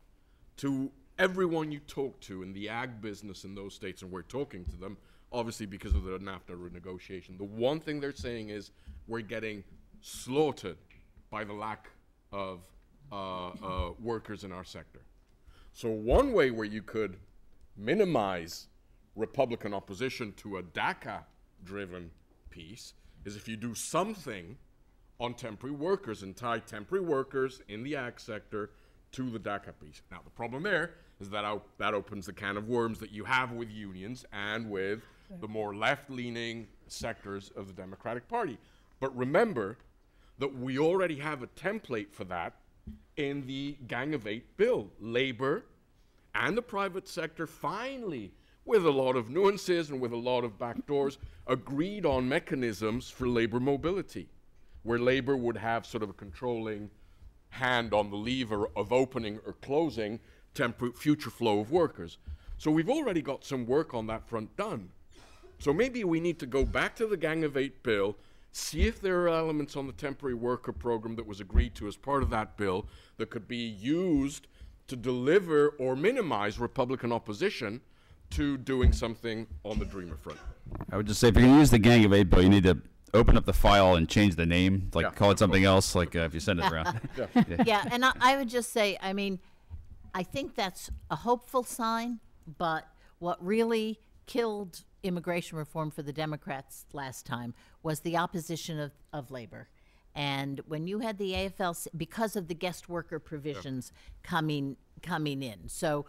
to everyone you talk to in the ag business in those states, and we're talking to them, obviously because of the NAFTA renegotiation, the one thing they're saying is we're getting slaughtered by the lack of workers in our sector. So one way where you could minimize Republican opposition to a DACA-driven piece is if you do something on temporary workers and tie temporary workers in the ag sector to the DACA piece. Now, the problem there is that that opens the can of worms that you have with unions and with the more left-leaning sectors of the Democratic Party. But remember that we already have a template for that in the Gang of Eight bill. Labor and the private sector finally, with a lot of nuances and with a lot of backdoors, agreed on mechanisms for labor mobility, where labor would have sort of a controlling hand on the lever of opening or closing temporary future flow of workers. So we've already got some work on that front done. So maybe we need to go back to the Gang of Eight bill, see if there are elements on the temporary worker program that was agreed to as part of that bill that could be used to deliver or minimize Republican opposition to doing something on the Dreamer front. I would just say, if you're going to use the Gang of Eight bill, you need to open up the file and change the name, like Yeah, call it something else, like if you send it around. Yeah, and I would just say, I mean, I think that's a hopeful sign, but what really killed immigration reform for the Democrats last time was the opposition of labor. And when you had the AFL, because of the guest worker provisions coming in. So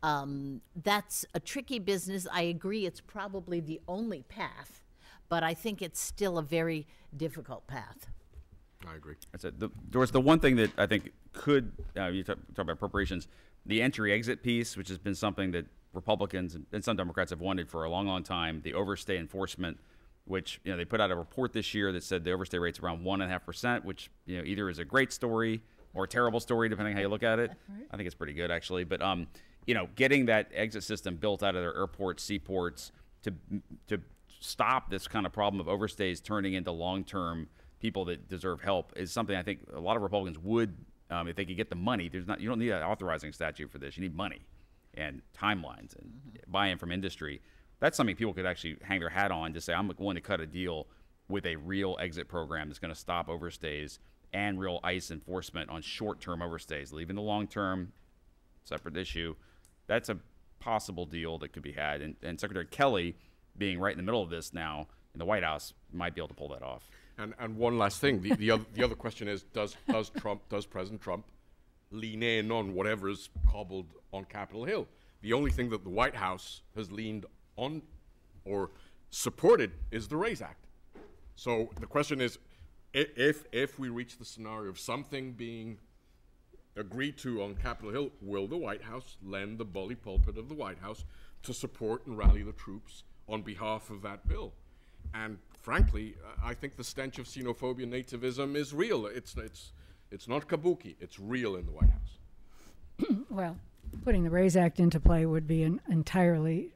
that's a tricky business. I agree it's probably the only path, but I think it's still a very difficult path. I agree. That's it. Doris, the one thing that I think could, you talk about appropriations, the entry-exit piece, which has been something that Republicans and some Democrats have wanted for a long, long time, the overstay enforcement, which, they put out a report this year that said the overstay rate's around 1.5%, which, either is a great story or a terrible story, depending how you look at it. Right. I think it's pretty good, actually. But, getting that exit system built out of their airports, seaports, to stop this kind of problem of overstays turning into long-term people that deserve help is something I think a lot of Republicans would, if they could get the money. You don't need an authorizing statute for this. You need money and timelines and buy-in from industry. That's something people could actually hang their hat on to say, I'm willing to cut a deal with a real exit program that's going to stop overstays and real ICE enforcement on short-term overstays, leaving the long-term, separate issue. That's a possible deal that could be had. And Secretary Kelly, being right in the middle of this now in the White House, might be able to pull that off. And one last thing, the other question is, does President Trump lean in on whatever's cobbled on Capitol Hill? The only thing that the White House has leaned on or supported is the RAISE Act. So the question is, if we reach the scenario of something being agreed to on Capitol Hill, will the White House lend the bully pulpit of the White House to support and rally the troops on behalf of that bill? And frankly, I think the stench of xenophobia and nativism is real. It's not kabuki. It's real in the White House. Well, putting the RAISE Act into play would be an entirely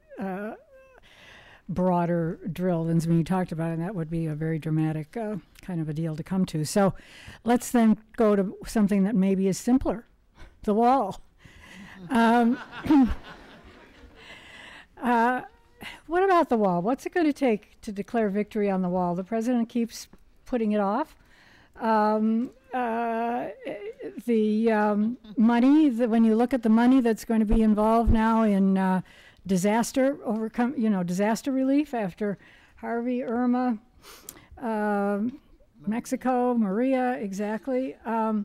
broader drill than when you talked about, and that would be a very dramatic kind of a deal to come to. So let's then go to something that maybe is simpler, the wall. What about the wall? What's it going to take to declare victory on the wall? The president keeps putting it off. The money, when you look at the money that's going to be involved now in disaster relief after Harvey, Irma, Mexico, Maria, exactly.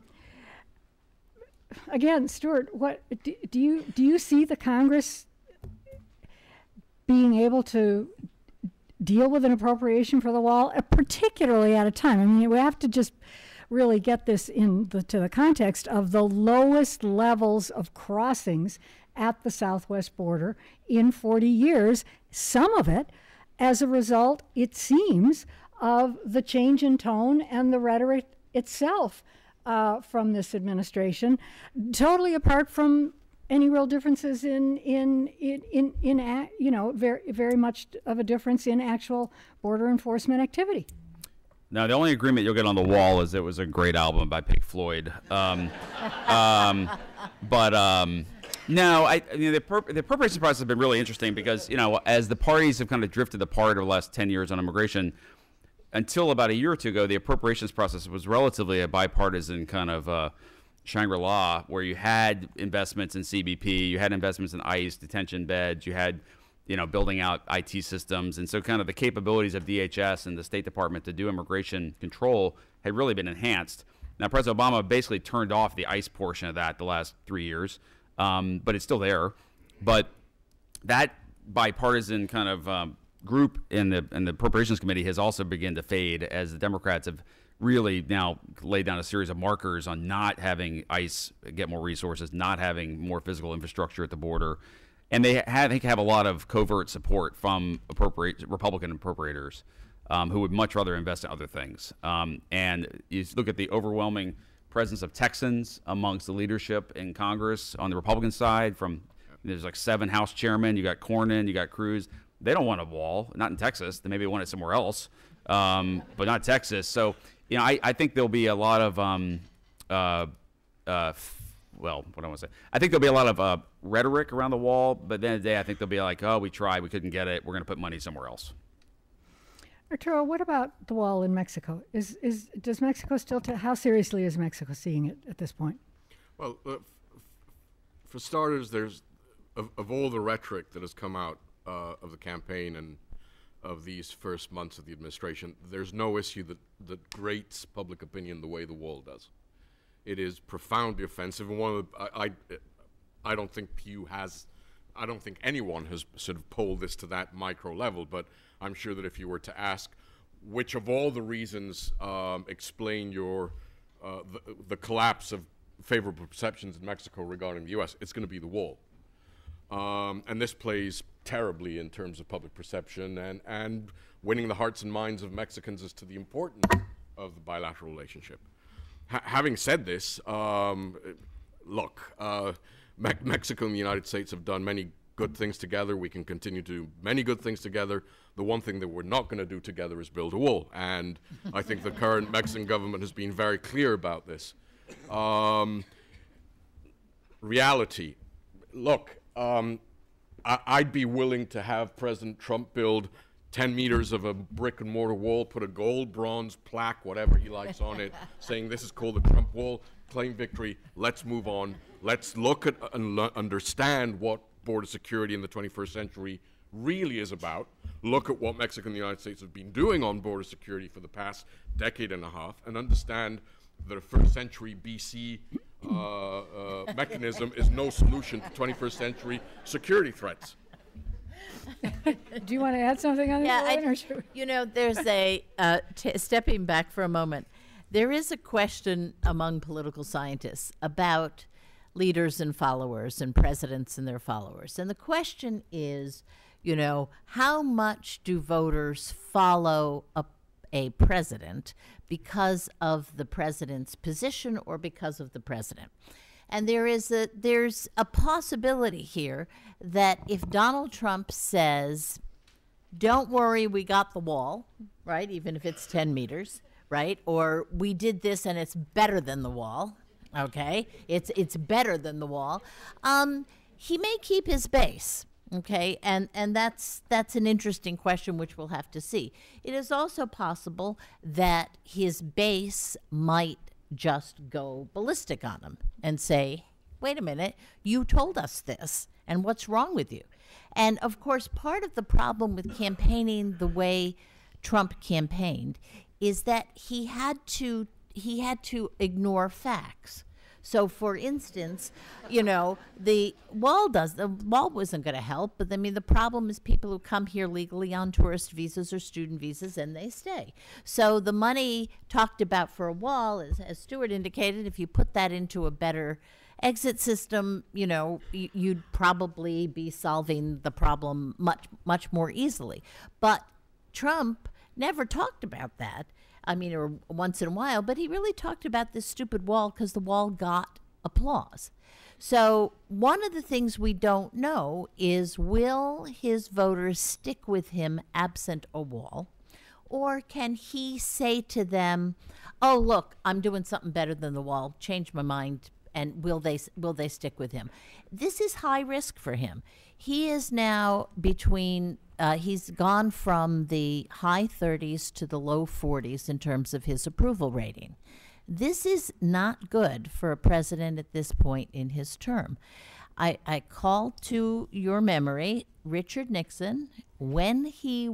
Again, Stuart, what do you see the Congress being able to deal with an appropriation for the wall, particularly at a time? I mean, we have to just really get this to the context of the lowest levels of crossings at the southwest border in 40 years, some of it as a result, it seems, of the change in tone and the rhetoric itself from this administration, totally apart from any real differences in very much of a difference in actual border enforcement activity. Now, the only agreement you'll get on the wall is it was a great album by Pink Floyd. No, the appropriations process has been really interesting because, as the parties have kind of drifted apart over the last 10 years on immigration, until about a year or two ago, the appropriations process was relatively a bipartisan kind of Shangri-La, where you had investments in CBP, you had investments in ICE detention beds, you had, building out IT systems. And so kind of the capabilities of DHS and the State Department to do immigration control had really been enhanced. Now, President Obama basically turned off the ICE portion of that the last 3 years, but it's still there. But that bipartisan kind of group in the Appropriations Committee has also begun to fade as the Democrats have really now laid down a series of markers on not having ICE get more resources, not having more physical infrastructure at the border. And they have a lot of covert support from Republican appropriators who would much rather invest in other things. And you look at the overwhelming presence of Texans amongst the leadership in Congress on the Republican side. There's like 7 House chairmen. You got Cornyn, you got Cruz. They don't want a wall, not in Texas. They maybe want it somewhere else, but not Texas. So, I think there'll be a lot of, what do I want to say? I think there'll be a lot of rhetoric around the wall, but at the end of the day, I think they'll be like, oh, we tried, we couldn't get it. We're going to put money somewhere else. Arturo, what about the wall in Mexico? Does Mexico still, how seriously is Mexico seeing it at this point? Well, for starters, there's, of all the rhetoric that has come out of the campaign and of these first months of the administration, there's no issue that grates public opinion the way the wall does. It is profoundly offensive, and I don't think Pew has, I don't think anyone has sort of polled this to that micro level, but I'm sure that if you were to ask which of all the reasons explain your the collapse of favorable perceptions in Mexico regarding the U.S., it's going to be the wall. And this plays terribly in terms of public perception and winning the hearts and minds of Mexicans as to the importance of the bilateral relationship. Having said this, look, Mexico and the United States have done many good things together. We can continue to do many good things together. The one thing that we're not going to do together is build a wall. And I think the current Mexican government has been very clear about this. Reality. Look, I'd be willing to have President Trump build 10 meters of a brick and mortar wall, put a gold, bronze plaque, whatever he likes on it, saying this is called the Trump wall, claim victory, let's move on. Let's look at and understand what border security in the 21st century really is about. Look at what Mexico and the United States have been doing on border security for the past decade and a half, and understand that a first century BC mechanism is no solution to 21st century security threats. Do you want to add something on this, Elaine, or should we- you know, there's a, stepping back for a moment, there is a question among political scientists about leaders and followers and presidents and their followers. And the question is, you know, how much do voters follow a president because of the president's position or because of the president? And there's a possibility here that if Donald Trump says, don't worry, we got the wall, right, even if it's 10 meters, right, or we did this and it's better than the wall, okay, it's better than the wall, he may keep his base. Okay, and that's an interesting question which we'll have to see. It is also possible that his base might just go ballistic on him and say, wait a minute, you told us this, and what's wrong with you? And of course, part of the problem with campaigning the way Trump campaigned is that he had to ignore facts. So, for instance, you know, the wall wasn't going to help, but I mean, the problem is people who come here legally on tourist visas or student visas, and they stay. So the money talked about for a wall, as Stuart indicated, if you put that into a better exit system, you know, you'd probably be solving the problem much more easily. But Trump never talked about that. I mean, or once in a while, but he really talked about this stupid wall because the wall got applause. So one of the things we don't know is, will his voters stick with him absent a wall? Or can he say to them, oh, look, I'm doing something better than the wall, change my mind, and will they stick with him? This is high risk for him. He is now he's gone from the high 30s to the low 40s in terms of his approval rating. This is not good for a president at this point in his term. I call to your memory Richard Nixon when he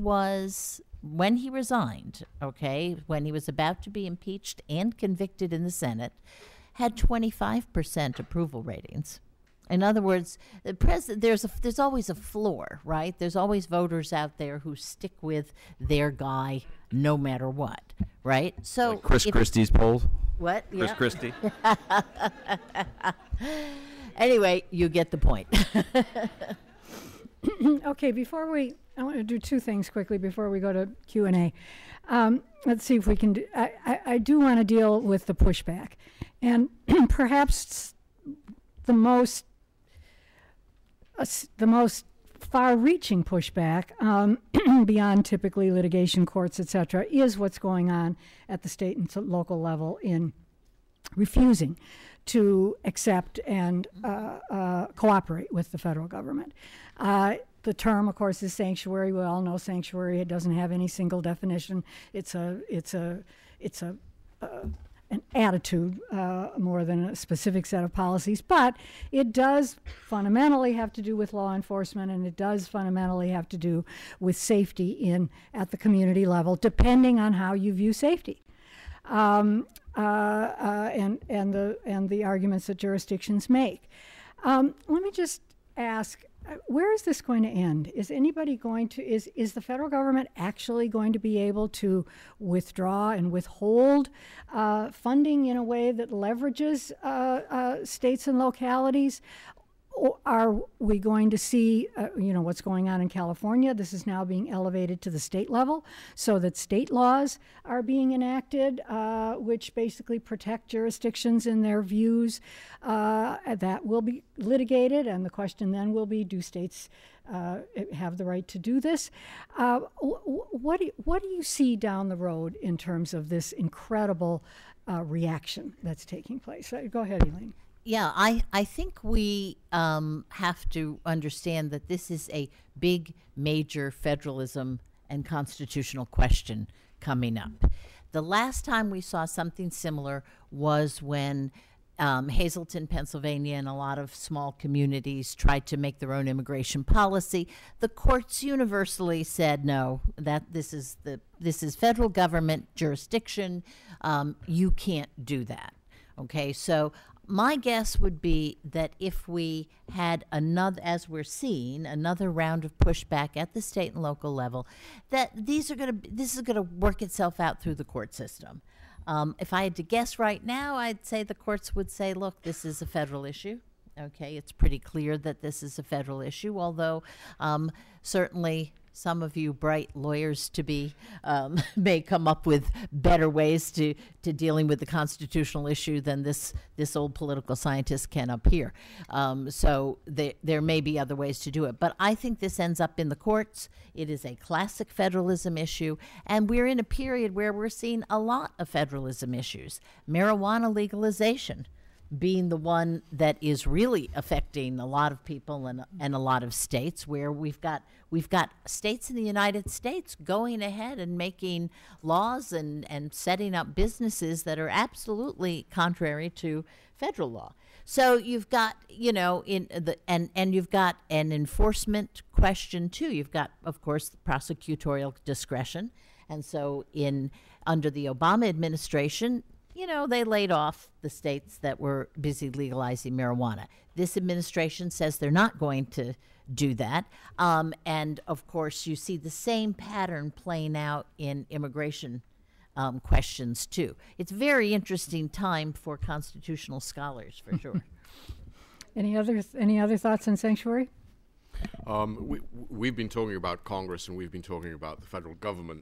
resigned, okay, when he was about to be impeached and convicted in the Senate, had 25% approval ratings. In other words, the president, there's always a floor, right? There's always voters out there who stick with their guy no matter what, right? So Like Chris Christie's poll. What? Chris Yeah. Christie. Anyway, you get the point. Okay, I want to do two things quickly before we go to Q&A. Let's see if we can I do want to deal with the pushback. And perhaps the most far-reaching pushback, beyond typically litigation courts, et cetera, is what's going on at the state and local level in refusing to accept and cooperate with the federal government. The term, of course, is sanctuary. We all know sanctuary. It doesn't have any single definition. It's an attitude more than a specific set of policies, but it does fundamentally have to do with law enforcement, and it does fundamentally have to do with safety at the community level, depending on how you view safety, and the arguments that jurisdictions make. Let me just ask, where is this going to end? Is anybody going to, is the federal government actually going to be able to withdraw and withhold funding in a way that leverages states and localities? Or are we going to see, what's going on in California? This is now being elevated to the state level so that state laws are being enacted, which basically protect jurisdictions in their views. That will be litigated, and the question then will be, do states have the right to do this? What do you see down the road in terms of this incredible reaction that's taking place? Go ahead, Elaine. Yeah, I think we have to understand that this is a big, major federalism and constitutional question coming up. The last time we saw something similar was when Hazleton, Pennsylvania, and a lot of small communities tried to make their own immigration policy. The courts universally said no. That this is federal government jurisdiction. You can't do that. Okay, so my guess would be that if we had another, as we're seeing, another round of pushback at the state and local level, that this is going to work itself out through the court system. If I had to guess right now, I'd say the courts would say, look, this is a federal issue. Okay, it's pretty clear that this is a federal issue, although certainly some of you bright lawyers to be may come up with better ways to dealing with the constitutional issue than this old political scientist can up here. So there may be other ways to do it. But I think this ends up in the courts. It is a classic federalism issue. And we're in a period where we're seeing a lot of federalism issues. Marijuana legalization being the one that is really affecting a lot of people and a lot of states, where we've got states in the United States going ahead and making laws and setting up businesses that are absolutely contrary to federal law. So you've got, and you've got an enforcement question too. You've got, of course, prosecutorial discretion. And so under the Obama administration, they laid off the states that were busy legalizing marijuana. This administration says they're not going to do that. And, of course, you see the same pattern playing out in immigration questions, too. It's a very interesting time for constitutional scholars, for sure. Any other thoughts on sanctuary? We've been talking about Congress and we've been talking about the federal government,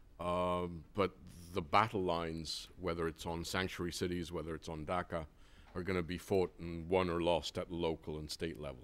but the battle lines, whether it's on sanctuary cities, whether it's on DACA, are going to be fought and won or lost at the local and state level.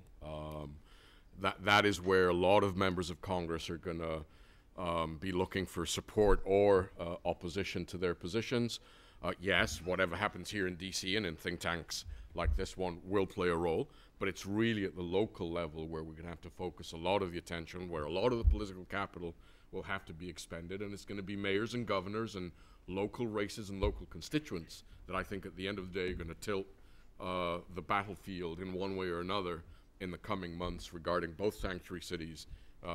That is where a lot of members of Congress are going to be looking for support or opposition to their positions. Yes, whatever happens here in DC and in think tanks like this one will play a role, but it's really at the local level where we're going to have to focus a lot of the attention, where a lot of the political capital will have to be expended, and it's going to be mayors and governors and local races and local constituents that I think at the end of the day are going to tilt the battlefield in one way or another in the coming months regarding both sanctuary cities,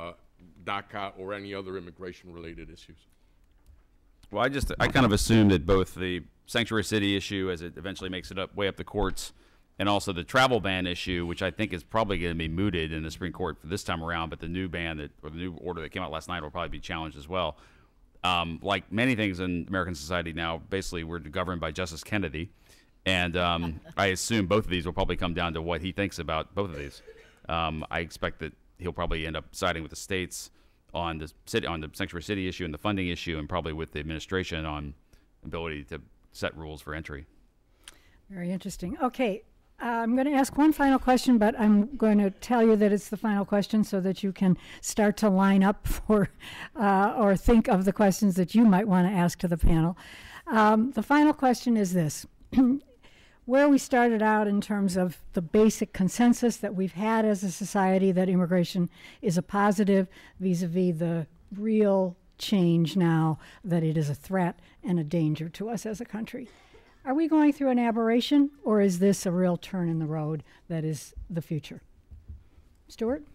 DACA, or any other immigration-related issues. Well, I kind of assume that both the sanctuary city issue, as it eventually makes it way up the courts, and also the travel ban issue, which I think is probably going to be mooted in the Supreme Court for this time around, but the new ban or the new order that came out last night will probably be challenged as well. Like many things in American society now, basically we're governed by Justice Kennedy, and I assume both of these will probably come down to what he thinks about both of these. I expect that he'll probably end up siding with the states on the sanctuary city issue and the funding issue, and probably with the administration on ability to set rules for entry. Very interesting. Okay. I'm going to ask one final question, but I'm going to tell you that it's the final question so that you can start to line up for or think of the questions that you might want to ask to the panel. The final question is this. Where we started out in terms of the basic consensus that we've had as a society that immigration is a positive vis-a-vis the real change now that it is a threat and a danger to us as a country. Are we going through an aberration, or is this a real turn in the road that is the future? Stuart?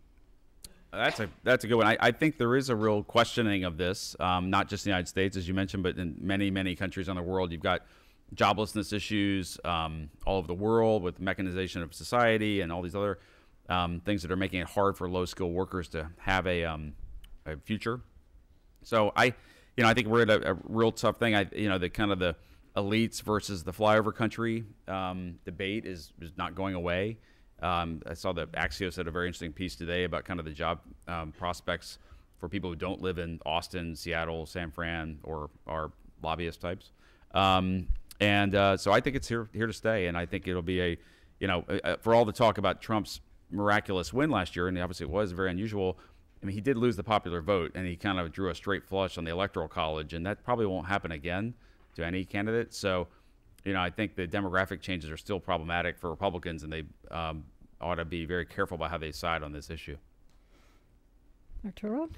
That's a good one. I think there is a real questioning of this, not just in the United States, as you mentioned, but in many, many countries on the world. You've got joblessness issues all over the world with mechanization of society and all these other things that are making it hard for low-skilled workers to have a future. So I think we're at a real tough thing. The elites versus the flyover country debate is not going away. I saw that Axios had a very interesting piece today about kind of the job prospects for people who don't live in Austin, Seattle, San Fran, or are lobbyist types. So I think it's here to stay, and I think it'll be for all the talk about Trump's miraculous win last year, and obviously it was very unusual. I mean, he did lose the popular vote, and he kind of drew a straight flush on the Electoral College, and that probably won't happen again to any candidate. So, I think the demographic changes are still problematic for Republicans, and they ought to be very careful about how they side on this issue. Arturo?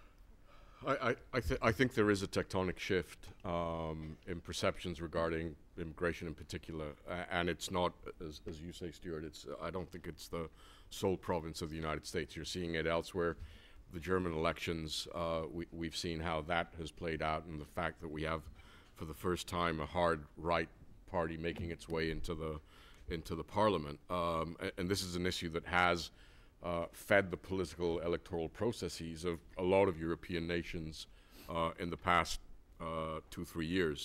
I think there is a tectonic shift in perceptions regarding immigration in particular, and it's not, as you say, Stuart. I don't think it's the sole province of the United States. You're seeing it elsewhere. The German elections, we've seen how that has played out, and the fact that we have, for the first time, a hard right party making its way into the parliament, and this is an issue that has fed the political electoral processes of a lot of European nations in the past 2-3 years.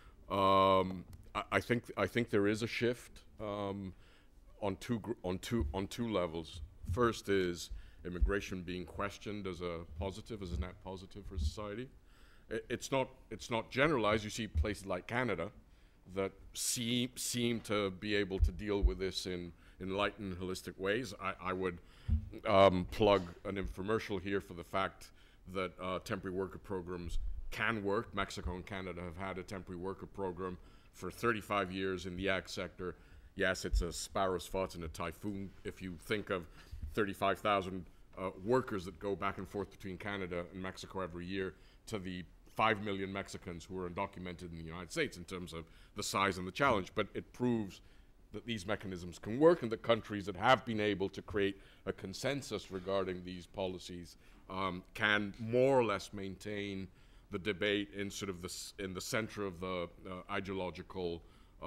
I think there is a shift on two levels. First is immigration being questioned as a net positive for society. It's not generalized. You see places like Canada that seem to be able to deal with this in enlightened, holistic ways. I would plug an infomercial here for the fact that temporary worker programs can work. Mexico and Canada have had a temporary worker program for 35 years in the ag sector. Yes, it's a sparrow's foot in a typhoon. If you think of 35,000 workers that go back and forth between Canada and Mexico every year to the 5 million Mexicans who are undocumented in the United States in terms of the size and the challenge. But it proves that these mechanisms can work, and that countries that have been able to create a consensus regarding these policies can more or less maintain the debate in sort of in the center of the ideological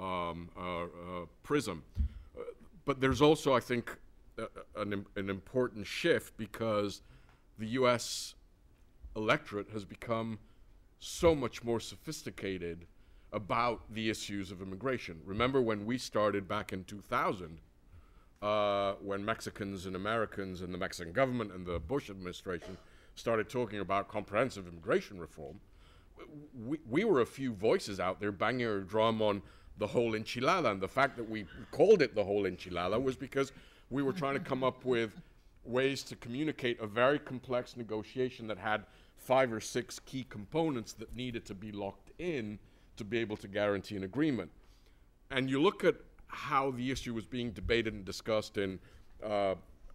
prism. But there's also, I think, an important shift, because the U.S. electorate has become so much more sophisticated about the issues of immigration. Remember when we started back in 2000, when Mexicans and Americans and the Mexican government and the Bush administration started talking about comprehensive immigration reform, we were a few voices out there banging our drum on the whole enchilada. And the fact that we called it the whole enchilada was because we were trying to come up with ways to communicate a very complex negotiation that had 5 or 6 key components that needed to be locked in to be able to guarantee an agreement. And you look at how the issue was being debated and discussed in the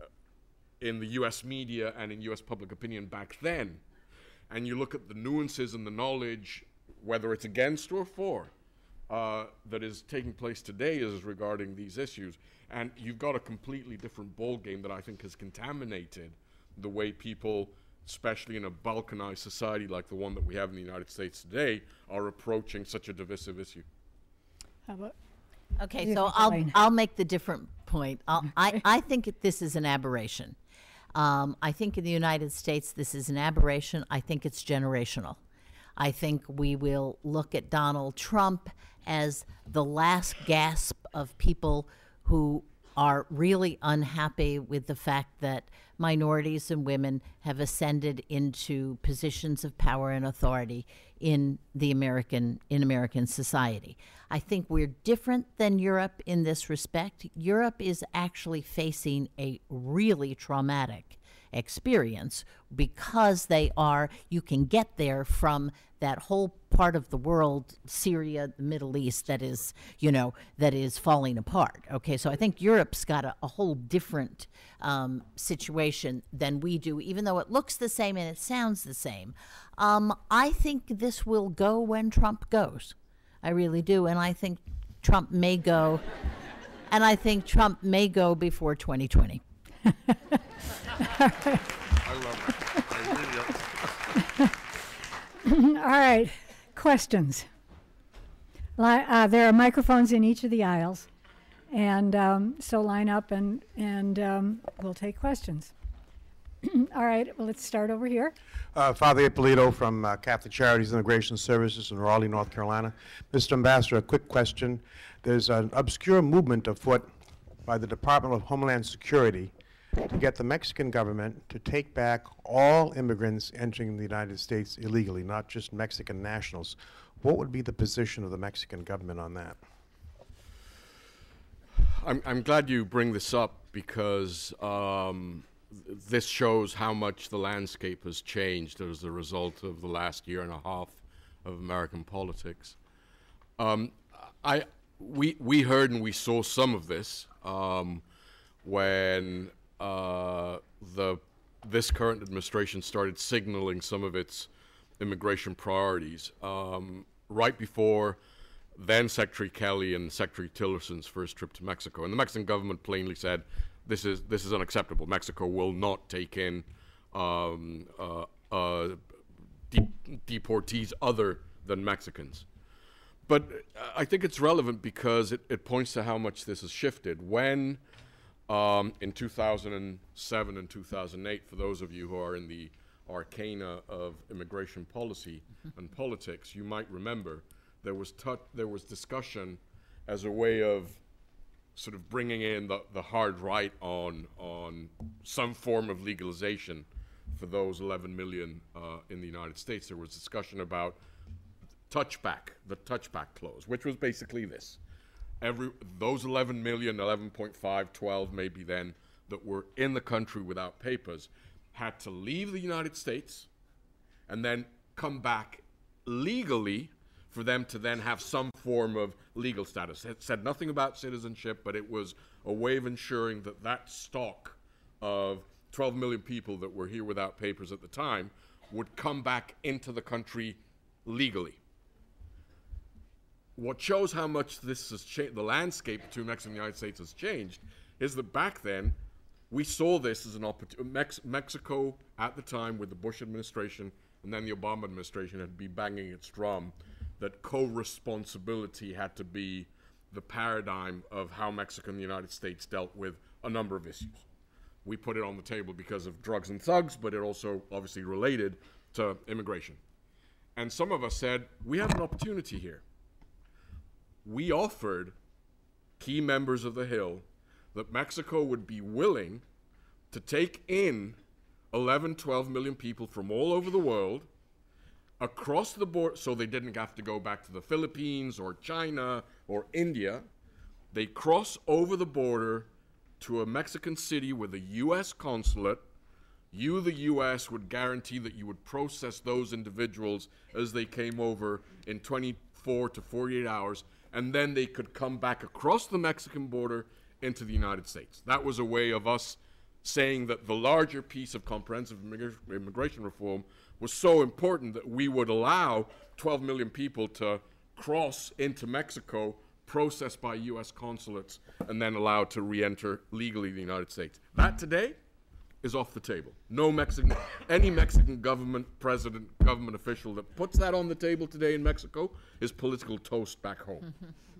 U.S. media and in U.S. public opinion back then, and you look at the nuances and the knowledge, whether it's against or for, that is taking place today as regarding these issues, and you've got a completely different ball game that I think has contaminated the way people, especially in a balkanized society like the one that we have in the United States today, are approaching such a divisive issue. How about? Okay, Yeah, so fine. I'll make the different point. I think this is an aberration. I think in the United States this is an aberration. I think it's generational. I think we will look at Donald Trump as the last gasp of people who are really unhappy with the fact that minorities and women have ascended into positions of power and authority in American society. I think we're different than Europe in this respect. Europe is actually facing a really traumatic experience because you can get there from that whole part of the world, Syria, the Middle East, that is falling apart. Okay, so I think Europe's got a whole different situation than we do, even though it looks the same and it sounds the same. I think this will go when Trump goes. I really do, and I think Trump may go, before 2020. I love it. I really All right, questions. There are microphones in each of the aisles, and so line up and we'll take questions. All right, well, let's start over here. Father Ippolito from Catholic Charities Immigration Services in Raleigh, North Carolina. Mr. Ambassador, a quick question. There's an obscure movement afoot by the Department of Homeland Security to get the Mexican government to take back all immigrants entering the United States illegally, not just Mexican nationals. What would be the position of the Mexican government on that? I'm glad you bring this up, because this shows how much the landscape has changed as a result of the last year and a half of American politics. We heard and we saw some of this when this current administration started signaling some of its immigration priorities. Right before then Secretary Kelly and Secretary Tillerson's first trip to Mexico. And the Mexican government plainly said, this is unacceptable. Mexico will not take in deportees other than Mexicans. But I think it's relevant because it points to how much this has shifted. When in 2007 and 2008, for those of you who are in the arcana of immigration policy and politics, you might remember there was discussion as a way of sort of bringing in the hard right on some form of legalization for those 11 million in the United States. There was discussion about the touchback clause, which was basically this. Those 11 million, 11.5, 12 maybe then, that were in the country without papers had to leave the United States and then come back legally for them to then have some form of legal status. It said nothing about citizenship, but it was a way of ensuring that that stock of 12 million people that were here without papers at the time would come back into the country legally. What shows how much this has changed, the landscape between Mexico and the United States has changed, is that back then, we saw this as an opportunity. Mexico, at the time, with the Bush administration and then the Obama administration, had been banging its drum that co-responsibility had to be the paradigm of how Mexico and the United States dealt with a number of issues. We put it on the table because of drugs and thugs, but it also obviously related to immigration. And some of us said, we have an opportunity here. We offered key members of the Hill that Mexico would be willing to take in 11, 12 million people from all over the world across the border, so they didn't have to go back to the Philippines or China or India. They cross over the border to a Mexican city with a U.S. consulate. You, the U.S., would guarantee that you would process those individuals as they came over in 24 to 48 hours, and then they could come back across the Mexican border into the United States. That was a way of us saying that the larger piece of comprehensive immigration reform was so important that we would allow 12 million people to cross into Mexico, processed by U.S. consulates, and then allowed to re-enter legally the United States. That today is off the table. Any Mexican government president, government official that puts that on the table today in Mexico is political toast back home.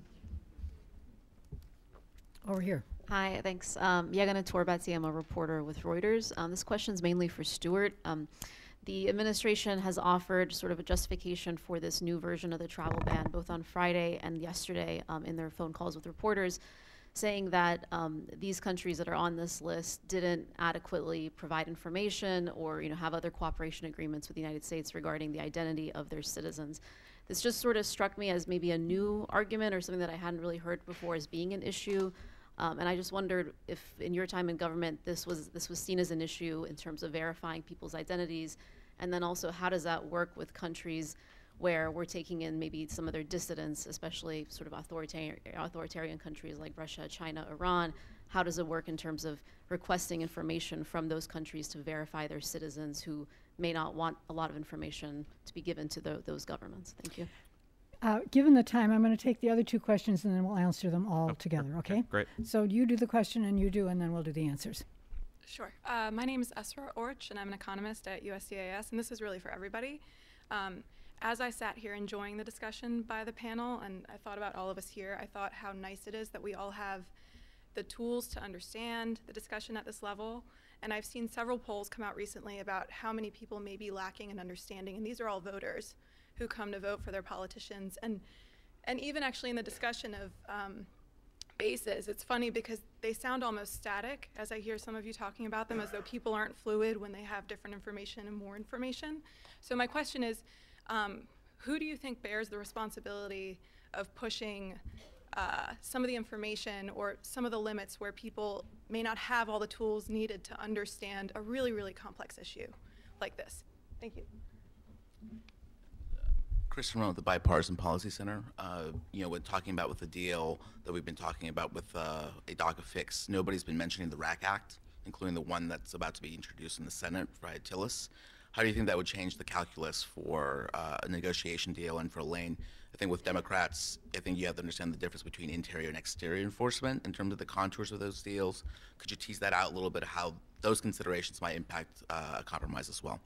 Over here. Hi, thanks. Yagana Torbatsi, I'm a reporter with Reuters. This question is mainly for Stuart. The administration has offered sort of a justification for this new version of the travel ban, both on Friday and yesterday in their phone calls with reporters, saying that these countries that are on this list didn't adequately provide information or have other cooperation agreements with the United States regarding the identity of their citizens. This just sort of struck me as maybe a new argument or something that I hadn't really heard before as being an issue. And I just wondered if in your time in government this was seen as an issue in terms of verifying people's identities, and then also how does that work with countries where we're taking in maybe some of their dissidents, especially sort of authoritarian countries like Russia, China, Iran. How does it work in terms of requesting information from those countries to verify their citizens who may not want a lot of information to be given to those governments? Thank you. Given the time, I'm going to take the other two questions and then we'll answer them all together, okay? Great. So you do the question and then we'll do the answers. Sure. My name is Esra Orch, and I'm an economist at USCIS, and this is really for everybody. As I sat here enjoying the discussion by the panel, and I thought about all of us here, I thought how nice it is that we all have the tools to understand the discussion at this level. And I've seen several polls come out recently about how many people may be lacking in understanding, and these are all voters who come to vote for their politicians. And even actually in the discussion of bases, it's funny because they sound almost static as I hear some of you talking about them, as though people aren't fluid when they have different information and more information. So my question is, who do you think bears the responsibility of pushing some of the information or some of the limits where people may not have all the tools needed to understand a really, really complex issue like this? Thank you. Chris Ramon with the Bipartisan Policy Center. When talking about with the deal that we've been talking about with a DACA fix, nobody's been mentioning the RAC Act, including the one that's about to be introduced in the Senate by Tillis. How do you think that would change the calculus for a negotiation deal and for Elaine I think with Democrats, I think you have to understand the difference between interior and exterior enforcement in terms of the contours of those deals. Could you tease that out a little bit, how those considerations might impact a compromise as well?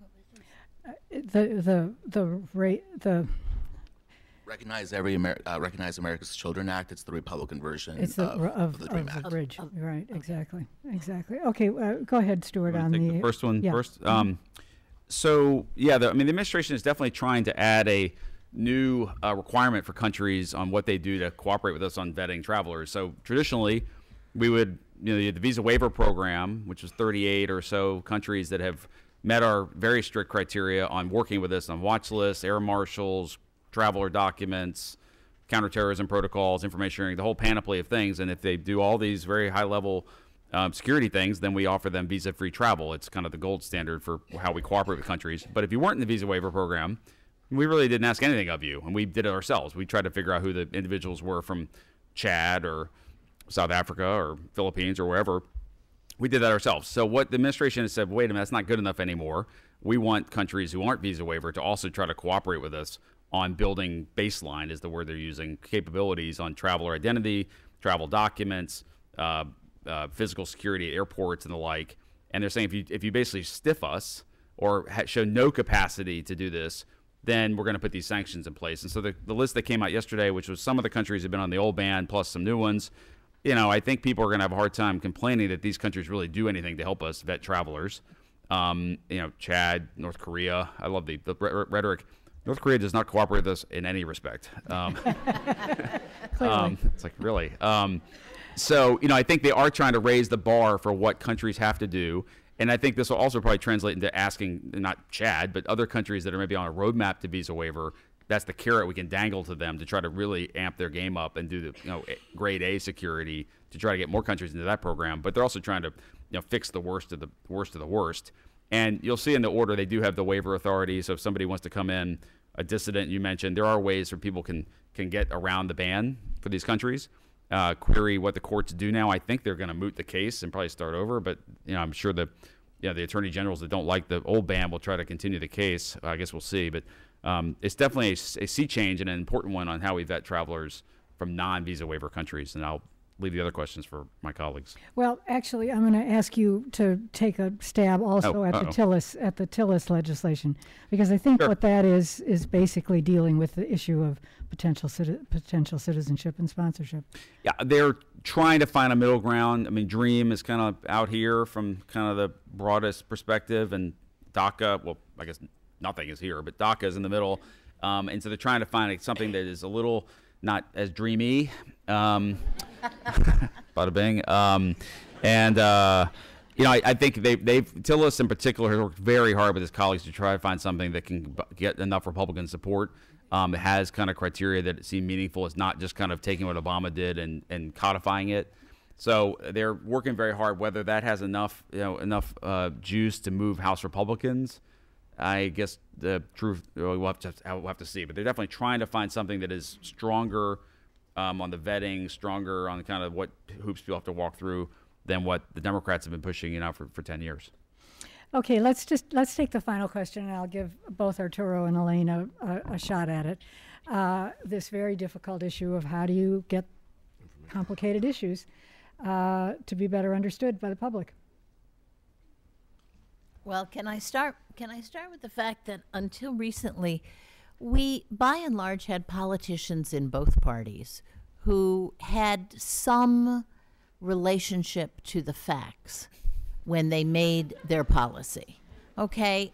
The Recognize America's Children Act. It's the Republican version it's of the Dream the Act. bridge, right? Exactly. Okay, go ahead, Stuart. Want On to take the the first one yeah. first. So yeah, the administration is definitely trying to add a new requirement for countries on what they do to cooperate with us on vetting travelers. So traditionally, we would, the visa waiver program, which was 38 or so countries that have met our very strict criteria on working with us on watch lists, air marshals, traveler documents, counterterrorism protocols, information sharing, the whole panoply of things. And if they do all these very high-level security things, then we offer them visa-free travel. It's kind of the gold standard for how we cooperate with countries. But if you weren't in the visa waiver program, we really didn't ask anything of you, and we did it ourselves. We tried to figure out who the individuals were from Chad or South Africa or Philippines or wherever. We did that ourselves. So what the administration has said, wait a minute, that's not good enough anymore. We want countries who aren't visa waiver to also try to cooperate with us on building baseline, is the word they're using, capabilities on traveler identity, travel documents, physical security at airports and the like. And they're saying if you basically stiff us or show no capacity to do this, then we're going to put these sanctions in place. And so the list that came out yesterday, which was some of the countries have been on the old ban plus some new ones, I think people are going to have a hard time complaining that these countries really do anything to help us vet travelers. Chad, North Korea. I love the rhetoric. North Korea does not cooperate with us in any respect. It's like, really? So, I think they are trying to raise the bar for what countries have to do. And I think this will also probably translate into asking, not Chad, but other countries that are maybe on a roadmap to visa waiver. That's the carrot we can dangle to them to try to really amp their game up and do the grade A security to try to get more countries into that program. But they're also trying to fix the worst of the worst. And you'll see in the order they do have the waiver authority. So if somebody wants to come in, a dissident you mentioned, there are ways where people can get around the ban for these countries. Query what the courts do now. I think they're going to moot the case and probably start over. But I'm sure the attorney generals that don't like the old ban will try to continue the case. I guess we'll see. But it's definitely a sea change and an important one on how we vet travelers from non-visa waiver countries. And I'll leave the other questions for my colleagues. Well, actually, I'm going to ask you to take a stab also at the TILIS legislation, because I think what that is basically dealing with the issue of potential citizenship and sponsorship. Yeah, they're trying to find a middle ground. I mean, DREAM is kind of out here from kind of the broadest perspective, and DACA, well, I guess nothing is here, but DACA is in the middle. And so they're trying to find something that is a little not as dreamy. Bada bing. I think TILIS in particular has worked very hard with his colleagues to try to find something that can get enough Republican support. It has kind of criteria that seem meaningful. It's not just kind of taking what Obama did and codifying it. So they're working very hard. Whether that has enough juice to move House Republicans, I guess the truth we'll have to see. But they're definitely trying to find something that is stronger on the vetting, stronger on kind of what hoops people have to walk through than what the Democrats have been pushing for 10 years. Okay, let's take the final question, and I'll give both Arturo and Elaine a shot at it. This very difficult issue of how do you get complicated issues to be better understood by the public. Well, can I start with the fact that until recently, we, by and large, had politicians in both parties who had some relationship to the facts when they made their policy. Okay,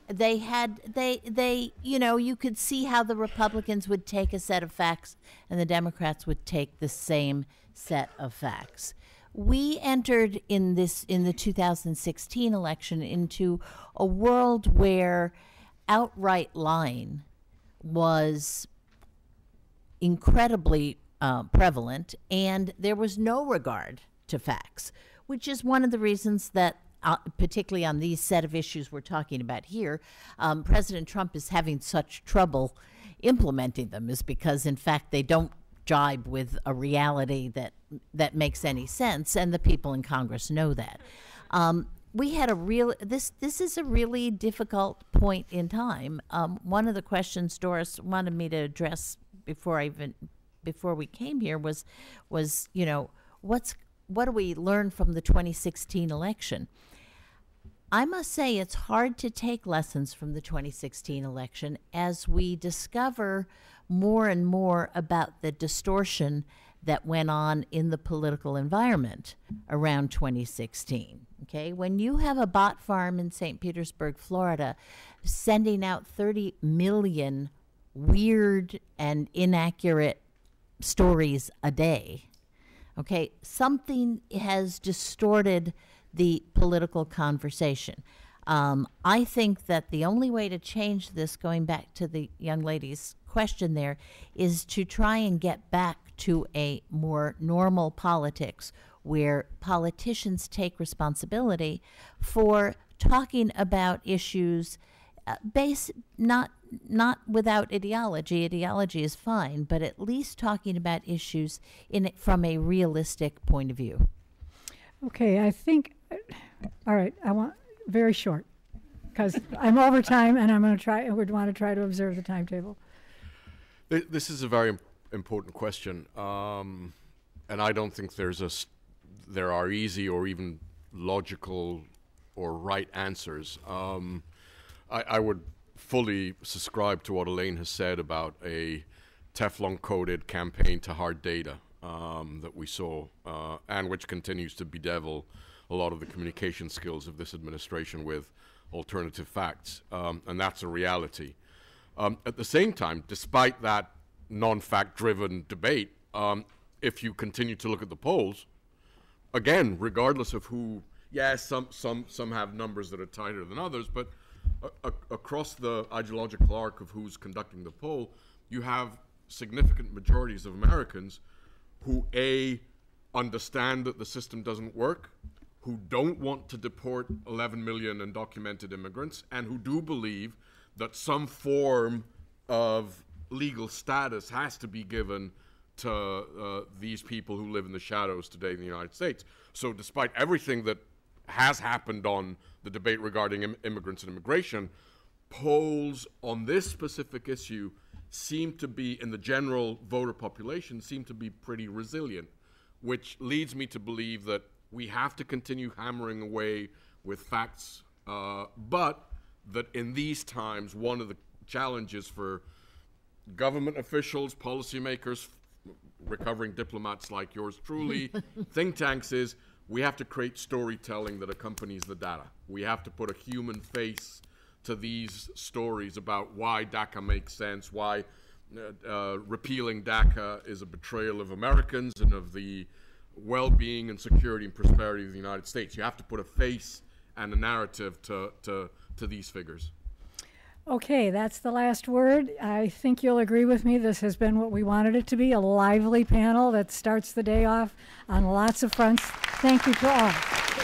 you could see how the Republicans would take a set of facts and the Democrats would take the same set of facts. We entered in the 2016 election into a world where outright lying was incredibly prevalent, and there was no regard to facts, which is one of the reasons that, particularly on these set of issues we're talking about here, President Trump is having such trouble implementing them, is because, in fact, they don't jibe with a reality that makes any sense, and the people in Congress know that. We had this is a really difficult point in time. One of the questions Doris wanted me to address before we came here was you know, what do we learn from the 2016 election? I must say it's hard to take lessons from the 2016 election as we discover more and more about the distortion that went on in the political environment around 2016. Okay, when you have a bot farm in St. Petersburg, Florida, sending out 30 million weird and inaccurate stories a day, okay, something has distorted the political conversation. I think that the only way to change this, going back to the young lady's question there, is to try and get back to a more normal politics where politicians take responsibility for talking about issues not without ideology. Ideology is fine, but at least talking about issues in it from a realistic point of view. Okay, I think, all right, I want very short, because I'm over time and I would want to try to observe the timetable. This is a very important question, and I don't think there are easy or even logical or right answers. I would fully subscribe to what Elaine has said about a Teflon-coated campaign to hard data that we saw, and which continues to bedevil a lot of the communication skills of this administration with alternative facts, and that's a reality. At the same time, despite that non-fact-driven debate, if you continue to look at the polls, again, regardless of who, yes, some have numbers that are tighter than others, but across the ideological arc of who's conducting the poll, you have significant majorities of Americans who, A, understand that the system doesn't work, who don't want to deport 11 million undocumented immigrants, and who do believe that some form of legal status has to be given to these people who live in the shadows today in the United States. So despite everything that has happened on the debate regarding immigrants and immigration, polls on this specific issue seem to be, in the general voter population, seem to be pretty resilient, which leads me to believe that we have to continue hammering away with facts, but that in these times, one of the challenges for government officials, policymakers, recovering diplomats like yours truly, think tanks, is we have to create storytelling that accompanies the data. We have to put a human face to these stories about why DACA makes sense, why repealing DACA is a betrayal of Americans and of the well-being and security and prosperity of the United States. You have to put a face and a narrative to these figures. Okay, that's the last word. I think you'll agree with me. This has been what we wanted it to be, a lively panel that starts the day off on lots of fronts. Thank you to all.